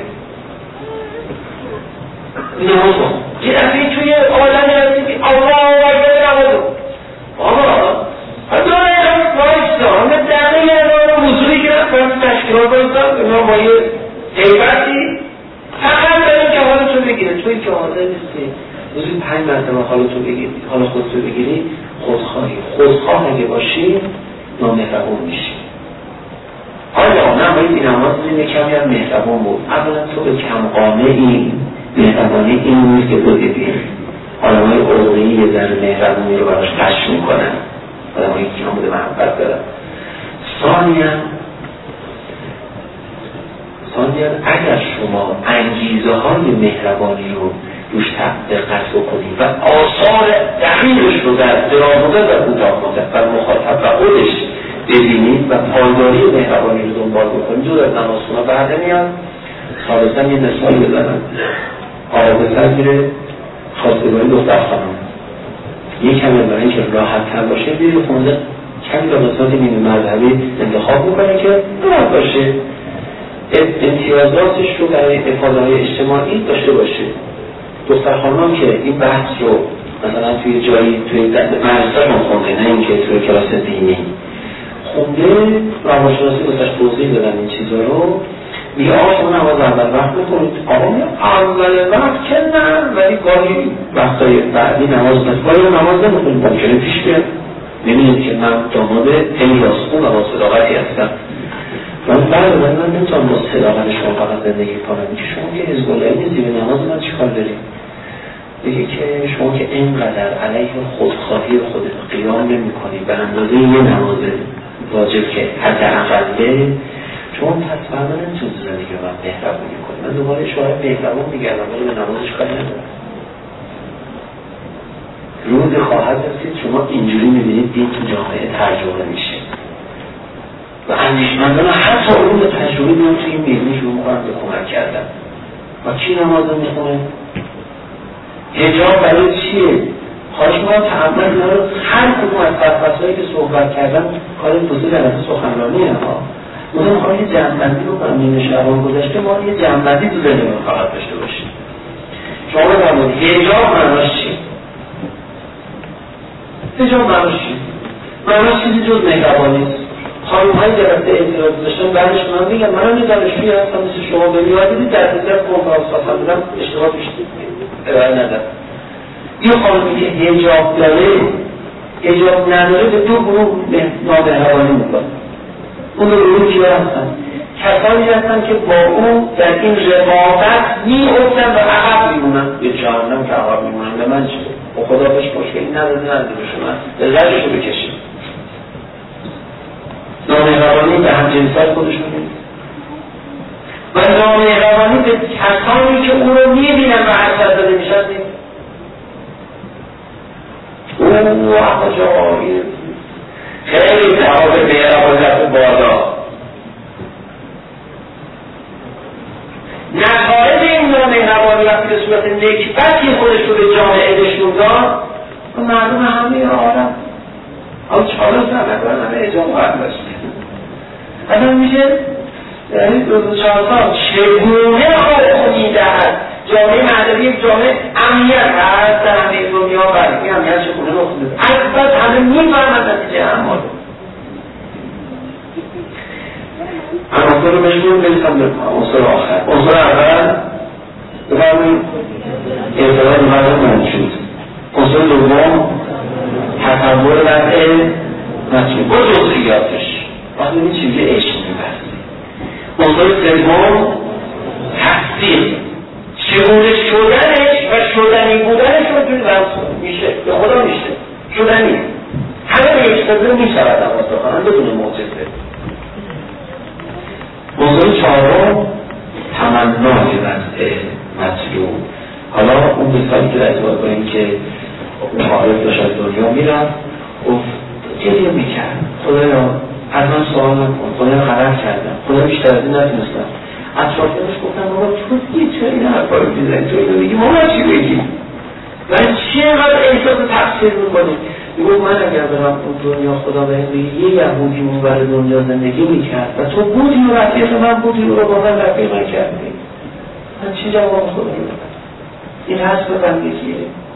نماز کن یه دفعه توی آدمی هستی که الله اکبر نمازو آقا حتی هم وایستا همه دقیقه یه نماز حضوری گرفت تشکیلات بایستا اینا با یه حیبتی فقط داریم که حالتو بگیره توی که حاضر نیستی روزی پنج مرتبه حالتو بگیری حال خودتو بگیری خودخواهی خودخواه اگه باشی نامهربون میشی حالا نه باید این نماز زینه کمی هم مهربان بود اولا تو به کم قامه این مهربانی این نیست که تو دیدیم آدم های عرقی یه ذره مهربانی رو براش کشف میکنن آدم هایی که هم بوده محبت دارن ثانیا ثانیا اگر شما انگیزه های مهربانی رو روش دقت بکنید و آثار دقیقش رو در درامده و کوتاه مدت و مخاطب و خودش ببینید و پایداری مهربانی رو دنبال بکنید جور از نماز خونه بعد میاد خالصا یه مثال بزنم آقا بسر میره خواستگاری دختر خانم یک کمی برای اینکه راحت تر باشه بیره خونده کمی لباسات نیمه مذهبی انتخاب میکنه که راحت باشه امتیازاتش رو برای افاده های اجتماعی داشته باشه دختر خانم که این بحث رو مثلا توی جایی توی مدرسه رو خونده نه اینکه توی کلاس دینی خونده روانشناسی واسش توضیح دادن این چیزا رو میگه آقا شما نماز اول وقت بکنید. آقا میگه اول وقت که نه، ولی گاهی وقتای بعدی نماز بکنید، گاهی نماز نمیخونید، ممکنه پیش بیاد. نمیدونید که من داماد خیلی راستخون و با صداقتی هستم. من بعد من من نمیتونم با صداقت شما فقط زندگی کنم. میگه شما که حزب الله نیستی، به نماز من چیکار داریم؟ میگه که شما که اینقدر علیه خودخواهی خودت قیام نمی‌کنی به اندازه یه نماز واجب که حداقله، شما پس فردا نمیتونید زندگی رو من مهربونی کنی. من دوباره شاید مهربون میگردم ولی به نمازش کاری ندارم. روز خواهد رسید شما اینجوری میبینید دین تو جامعه ترجمه میشه و اندیشمندان حتی روز تجربه بیان توی این میزنی شروع میکنن به کمک کردن. و کی نماز رو میخونه؟ حجاب برای چیه؟ خواهش ما تعمل داره هر کدوم از فرفصهایی که صحبت کردن کار توضیح جلسه سخنرانی ها مهم خواهی یه جمع‌بندی رو کنم. نیمه شبان گذشته ما یه جمع‌بندی تو ذهنمون فقط داشته باشیم. شما بفرمایید حجاب معناش چیه؟ حجاب معناش چیه؟ معناش چیزی جز مهربانی نیست. خانم‌های گرفته اعتراض داشتن بعدش من میگم منم یه دانشجویی هستم مثل شما، به میادیدی در حضرت کنفرانس خواستم بودم اشتباه پیش ارائه ندارم. یه خانمی که حجاب داره حجاب نداره به دو گروه نامهربانی میکنه. اون دو گروه کیا هستن؟ کسانی هستن که با اون در این رقابت میافتن و عقب میمونن. به جهنم که عقب میمونن به من چه؟ با خدا بهش مشکلی نداره نداره به شما لذتشو بکشید. نامهربانی به همجنسات خودشون نیست و نامهربانی به کسانی که اون رو میبینن و حسد داده میشن نیست. اون وقت جایی خیلی تحاول مهربانیت بالا. نتایج این نامهربانی وقتی به صورت نکبتی خودش رو به جامعه نشون داد و مردم همه آدم اما چهارا سنگران همه اجام باید باشید. اصلا میشه یعنی دو دو چهار سال چگونه خواه میدهد جامعه مردمی یک جامعه امنیت هست در همه دنیا برای این امنیت چگونه رخ میده. اصلا همه میفهمند نتیجه اعمال عناصر رو بشمون بریسم به عنصر آخر. عنصر اول بفرمایید اعتراض مردم منشود. عنصر دوم تصور وضع مطلوب با جزئیاتش وقتی این چیزی عشق میبرد. عنصر سوم تصدیق چگونه شدنش و شدنی بودنش رو توی وضع میشه به خدا میشه شدنی همه به یک صدر میشود نماز بخوانند بدون معجزه. عنصر چهارم تمنای وضع مطلوب. حالا اون مثالی که ارتباط با این که معارف داشت از دنیا میرفت گفت گریه میکرد خدایا از من سوال نکن، خدایا غلط کردم، خدا بیشتر از این نتونستم. اطرافیانش گفتن بابا تو یه چرا این حرفا رو میزنی، تو اینو میگی ما چی بگیم و چقدر احساس تقصیر میکنی. میگفت من اگر برم اون دنیا خدا به بگی یه یهودی اون برای دنیا زندگی میکرد و تو بودی و رفیق من بودی و رو با من رفیق من کردی، من چی جواب خدا رو بدم؟ این حسب بندگیه.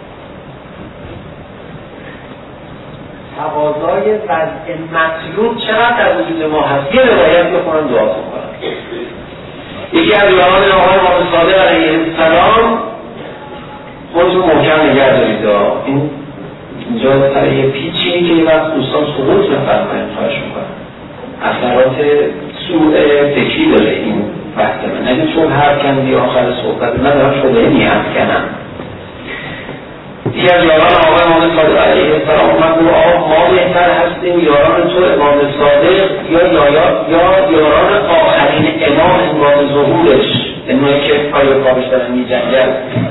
تقاضای وضع مطلوب چقدر در وجود ما هست. یه روایت بخونم دعا کنم. یکی از یاران آقای امام صادق علیه السلام خودتون محکم نگه دارید. این اینجا سر یه پیچی که یه وقت دوستان سقوط بفرمایید خواهش میکنم. اثرات سوء فکری داره این بحث من. نگه چون حرف کندی آخر صحبت من دارم شده نیت کنم. یکی از یاران آقای امام صادق علیه السلام اومد گفت آقا ما بهتر هستیم یاران تو امام صادق یا یا یاران آخرین امام امام ظهورش، اینایی که پای پاش دارن می‌جنگن.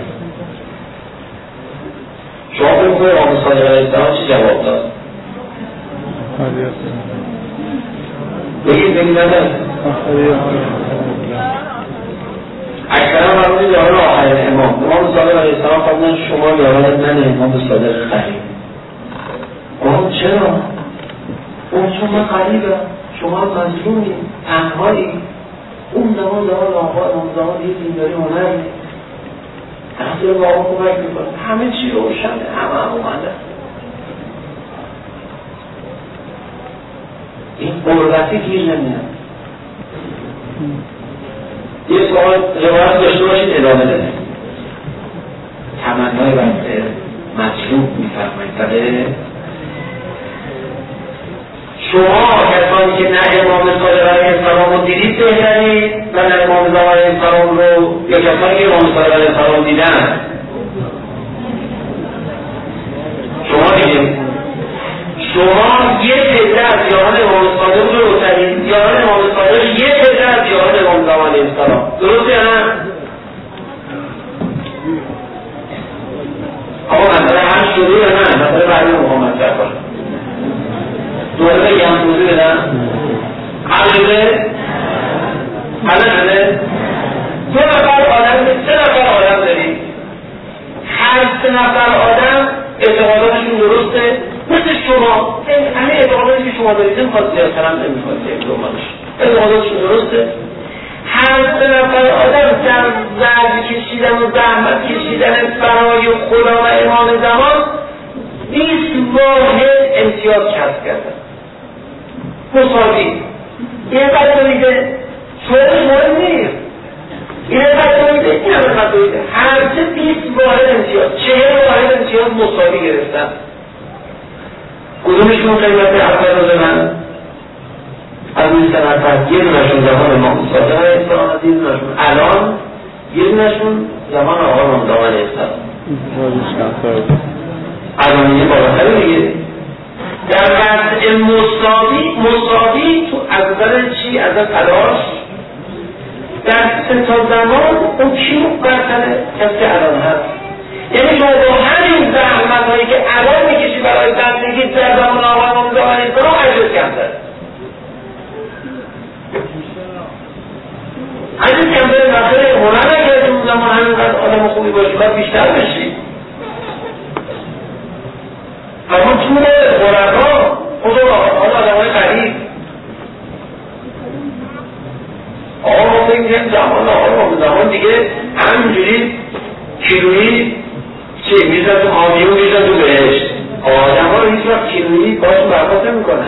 شما بگو امام صادق علیه السلام چی جواب داد؟ بگید بگید ندارد اکثر مرمونی یاران آخرین امام امام صادق علیه السلام فرمودن شما یاران من امام صادق قریب. آه چرا؟ اون چون من قریبم، شما مظلومی، تنهایی. اون زمان زمان آقا امام زمان یه دینداری هنری تحصیل با آقا کمک میکنه، همه چی روشنه، همه هم اومده. این قربتی گیر نمیاد. یه سوال روایت داشته باشید ادامه بده. تمنای وقت مطلوب میفرمایید. بله شما کسانی که نه امام صادق علیه السلام رو دیدید بهترید و نه امام زمان علیه السلام رو، یا کسانی که امام صادق علیه السلام دیدن شما دیدید شما یه پدر از یاران امام صادق رو بهترید، یاران امام صادق یه پدر از یاران امام زمان علیه السلام. درست یا نه؟ آقا مثلا هم شده یا نه؟ مثلا بعد محمد جعفر دوباره بگم توضیح بدم. حل شده؟ حل شده؟ دو نفر آدم، سه نفر آدم داریم. هر سه نفر آدم اعتقاداتشون درسته مثل شما. همه اعتقاداتی که شما دارید نمیخواد زیاد کنم، نمیخواد زیاد دنبالش. اعتقاداتشون درسته. هر سه نفر آدم در زرد کشیدن و زحمت کشیدن برای خدا و امام زمان بیست واحد امتیاز کسب کردن. مساوی. این قد دویده شورش مهم نیست. این قد دویده این همه قد دویده هر چه بیست واحد امتیاز، چهل واحد امتیاز مساوی گرفتن. کدومشون قیمت اول رو زدن؟ از این سه نفر یه دونشون زمان امام صادق علیه السلام، از یه دونشون الان، یه دونشون زمان آقا امام زمان علیه السلام. الان یه بالاتر دیگه در وضع مساوی. مساوی تو از نظر چی؟ از نظر تلاش در سه تا زمان اون کی برتره؟ کسی که الان هست. یعنی شما با همین زحمت هایی که الان میکشی برای زندگی در زمان آقا امام زمان علیه السلام عجز کمتر عجز کمتر داخل هنر نکردی اون زمان همینقدر آدم خوبی باشی باید بیشتر بشی. اما طول خورقا خود آدم های قریب آقا ما فکر میکنیم زمان آقا ما زمان دیگه همینجوری کیلویی چی میزن تو آمیون میزن تو بهشت. آدم ها رو هیچ وقت کیلویی باشون برخواست نمی کنن.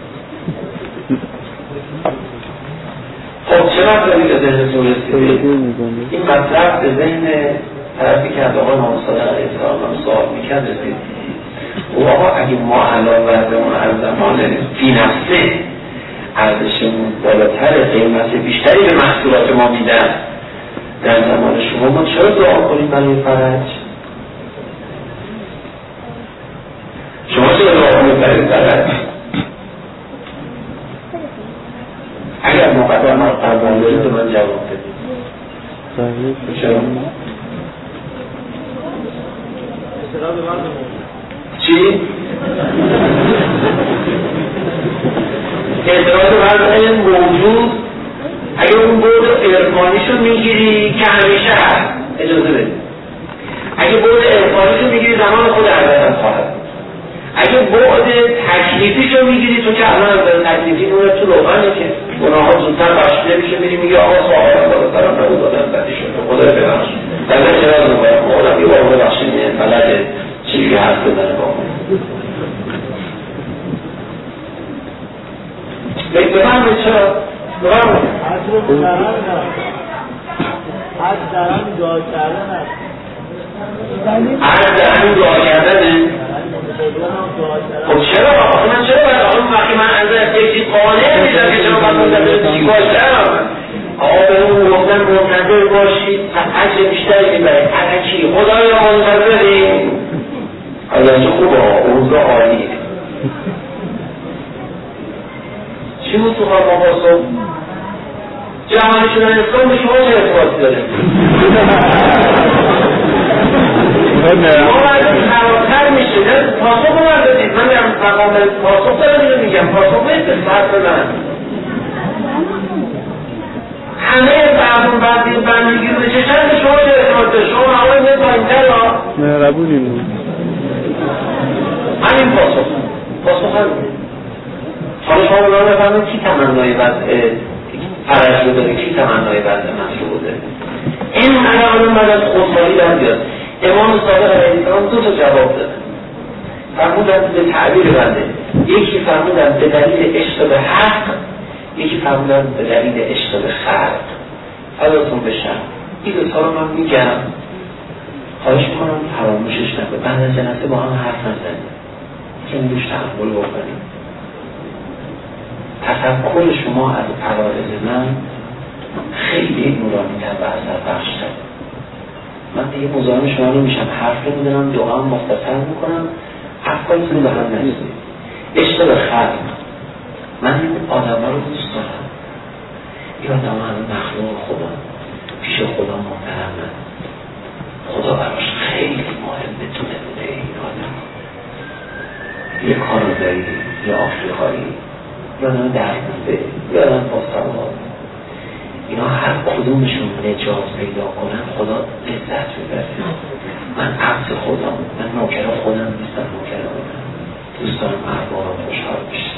خب چرا دارید به ذهنتون رسیدید؟ این مطلب به ذهن طرفی که از آقای امام صادق علیه السلام سوال میکرد رسید. او آقا اگه ما الان وضعمون از زمان فی نفسه ارزشمون بالاتر، قیمت بیشتری به محصولات ما میدن در زمان شما، ما چرا دعا کنیم برای فرج؟ شما چرا دعا کنیم برای فرج؟ اگر مقدم از قربان دارید به من جواب بدید. چرا؟ چی؟ اعتراض وضع موجود اگه اون بود ارفانیشو میگیری که همیشه هست اجازه بدید. اگه بود ارفانیشو میگیری زمان خود عرضت خواهد. اگه بعد تکلیفیشو میگیری تو که الان از تکلیفی نوره تو روغنه که گناه ها زودتر بخشیده میشه، میری میگه آقا صحابه بالا سرم نبود آدم بدی شده خدا رو ببخش در اعتراض میکنم آدم یه بار ببخشید میه فلده چیزی حرف بزنه با من بفهمید چرا؟ بفهمید از درم دعا کردن هست از درم دعا کردنه؟ خب چرا؟ آخه من چرا باید آقا وقتی من از یکی قانع میشم که چرا باید منتظر چی باشم؟ آقا به اون گفتن منتظر باشید حج بیشتری میبرید حقیقی خدای را منتظریم از اینجا خوبه اوضاع عالیه. چی بود تو خواه ما باسم؟ جهانی شدن اسلام به شما چه ارتباطی داره؟ شما باید فراتر میشه پاسخ رو باید بدید. من میگم مقام پاسخ دارم اینو میگم پاسخ نیست فرد بدن همه فرمون بردید بندگی رو چشن به شما چه ارتباطی داره؟ شما مقام میده پایینتر را مهربونی بود همین پاسخ پاسخ همین. حالا شما رو بفرمید کی تمنای وضع فرج رو داره، کی تمنای وضع مشروع داره؟ این الان بعد از خودخواهی در بیاد. امام صادق علیه السلام دو تا جواب دادن. فرمودن به تعبیر بنده، یکی فرمودن به دلیل عشق به حق، یکی فرمودن به دلیل عشق به خلق. ازتون بشم این دوتا رو من میگم، خواهش کنم فراموشش نکنید. بعد از جلسه با هم حرف نزنیم که روش تحمل بکنیم. تفکر شما از عوارض من خیلی نورانی‌تر و اثر بخش‌تر. من دیگه مزاحم شما نمیشم، حرف نمیدونم، دعا هم مختصر میکنم، حرفایتون به هم نزدید. عشق به خلق، من این آدم رو دوست دارم. این آدم همه مخلوق خدا، پیش خدا محترمه، خدا براش خیلی مهمه تو نمونه این آدم. یه کانادایی، یه آفریقایی، یا آدم درمونده، یا آدم پاسداران، اینا هر کدومشون نجات پیدا کنن خدا لذت میبره. من عبد خودم، من نوکر خودم نیستم، نوکر خودم دوست دارم اربابم خوشحال بشه.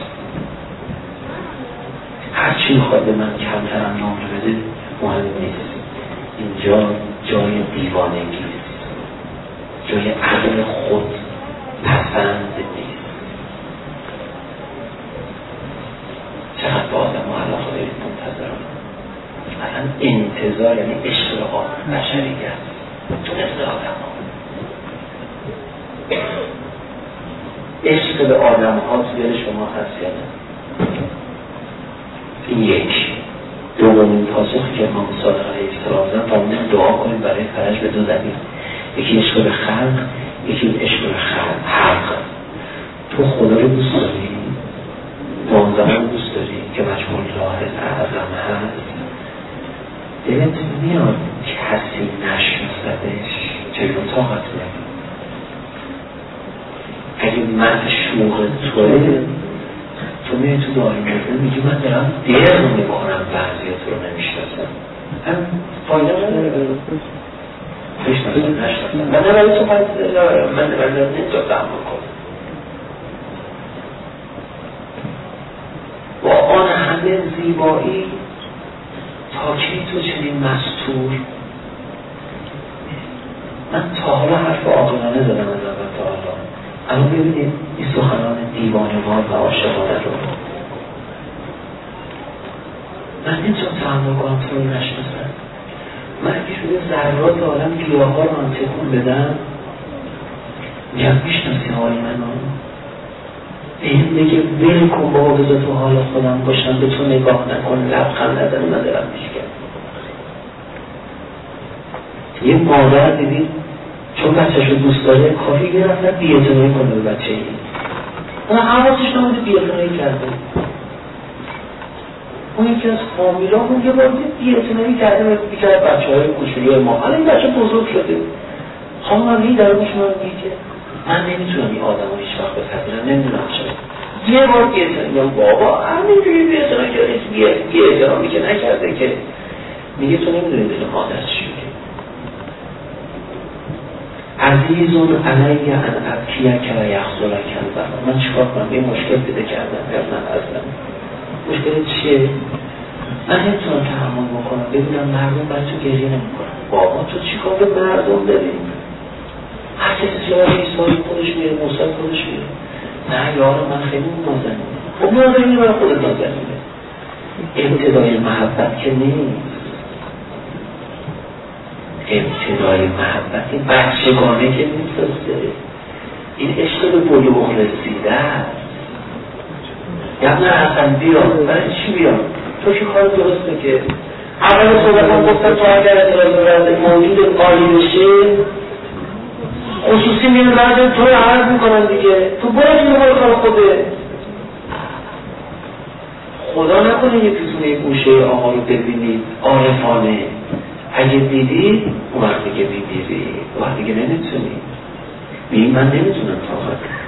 هر چی میخواد به من کمترم نامه بده مهم نیست. اینجا جای دیوانگی است، جای عقل خود پسند نیست. چقدر با آدم و علاقه دارید منتظرم. مثلا انتظار یعنی اشتراق بشریت تو نزد آدم ها. عشق به آدم ها تو دل شما هست یا نه؟ این یک. دومین پاسخی که امام صادق علیه السلام زدن فرمودن دعا کنید برای فرج به دو دلیل. یکی عشق به خلق، یکی عشق به خلق. تو خدا رو دوست داری؟ منظم رو دوست داری که مجموع لاحظ اعظم هست؟ دلت میاد کسی نشناسدش چگونه طاقت میاد؟ اگه معشوق توه تو میای تو داری مورد میگی من دارم دیر میکنم بعضی تو رو نمیشناسم، هم فایده نداره بشناسم نشناسم. من نباید تو باید دارم، من نباید نمیتونم دعمل کنم. با آن همه زیبایی تا کی تو چنین مستور؟ من تا حالا حرف عاقلانه زدم از اول تا حالا. الان ببینید این سخنان دیوانه‌وار و عاشقانه رو من نمیتونم تحمل کنم تو رو نشناسم. من اگه شده ذرات عالم گیاه ها رو هم تکون بدم میگم میشناسی حال من ها؟ این میگه ول کن بابا بذار تو حال خودم باشم، به تو نگاه نکن، لبخند نزن، من دارم میشکم. یه مادر دیدید چون بچه‌ش رو دوست داره کافی گرفتن بی‌اعتنایی کنه به بچه این. اون حواسش نمونده بی‌اعتنایی کرده. اون یکی از فامیلا اون یه بار دید بی‌اعتنایی کرده بیچاره بچه‌های کوچولی ما. حالا این بچه بزرگ شده. خانم علی در گوش من میگه من نمیتونم این آدمو هیچ وقت بپذیرم، نمیدونم چرا. یه بار بی‌اعتنایی بابا همینجوری بی‌اعتنایی کرده، بی‌احترامی که نکرده که میگه تو نمیدونی دل مادر چی میگه. عزیزون علیه ان ابکیه که و یخزوله کن. من چیکار کنم؟ یه مشکل پیدا کردم یا من اصلا مشکل چیه؟ من نمیتونم تحمل بکنم ببینم مردم باید تو گریه نمیکنم. بابا تو چیکار به مردم داری؟ هر کسی جواب ایسایی خودش میره، موسیقی خودش میره. نه یارو من خیلی نازنینه. خب نازنینه برای خودت نازنینه. ابتدای محبت که نیست. ابتدای محبت این بچگانه که میفرسته. این عشق به بلوغ رسیده است. یعنی حسن بیا برای چی بیا؟ تو که کار درسته که اول صحبت هم گفتم تو اگر اعتراض برده موجود قالی بشه خصوصی میره بعد تو رو عرض میکنن دیگه. تو برای که نمار کار خوده خدا نکنه یه پیتونه گوشه آقا رو ببینید عارفانه. اگه دیدید اون وقتی که میبیری اون وقتی که نمیتونی بیم من نمیتونم طاقت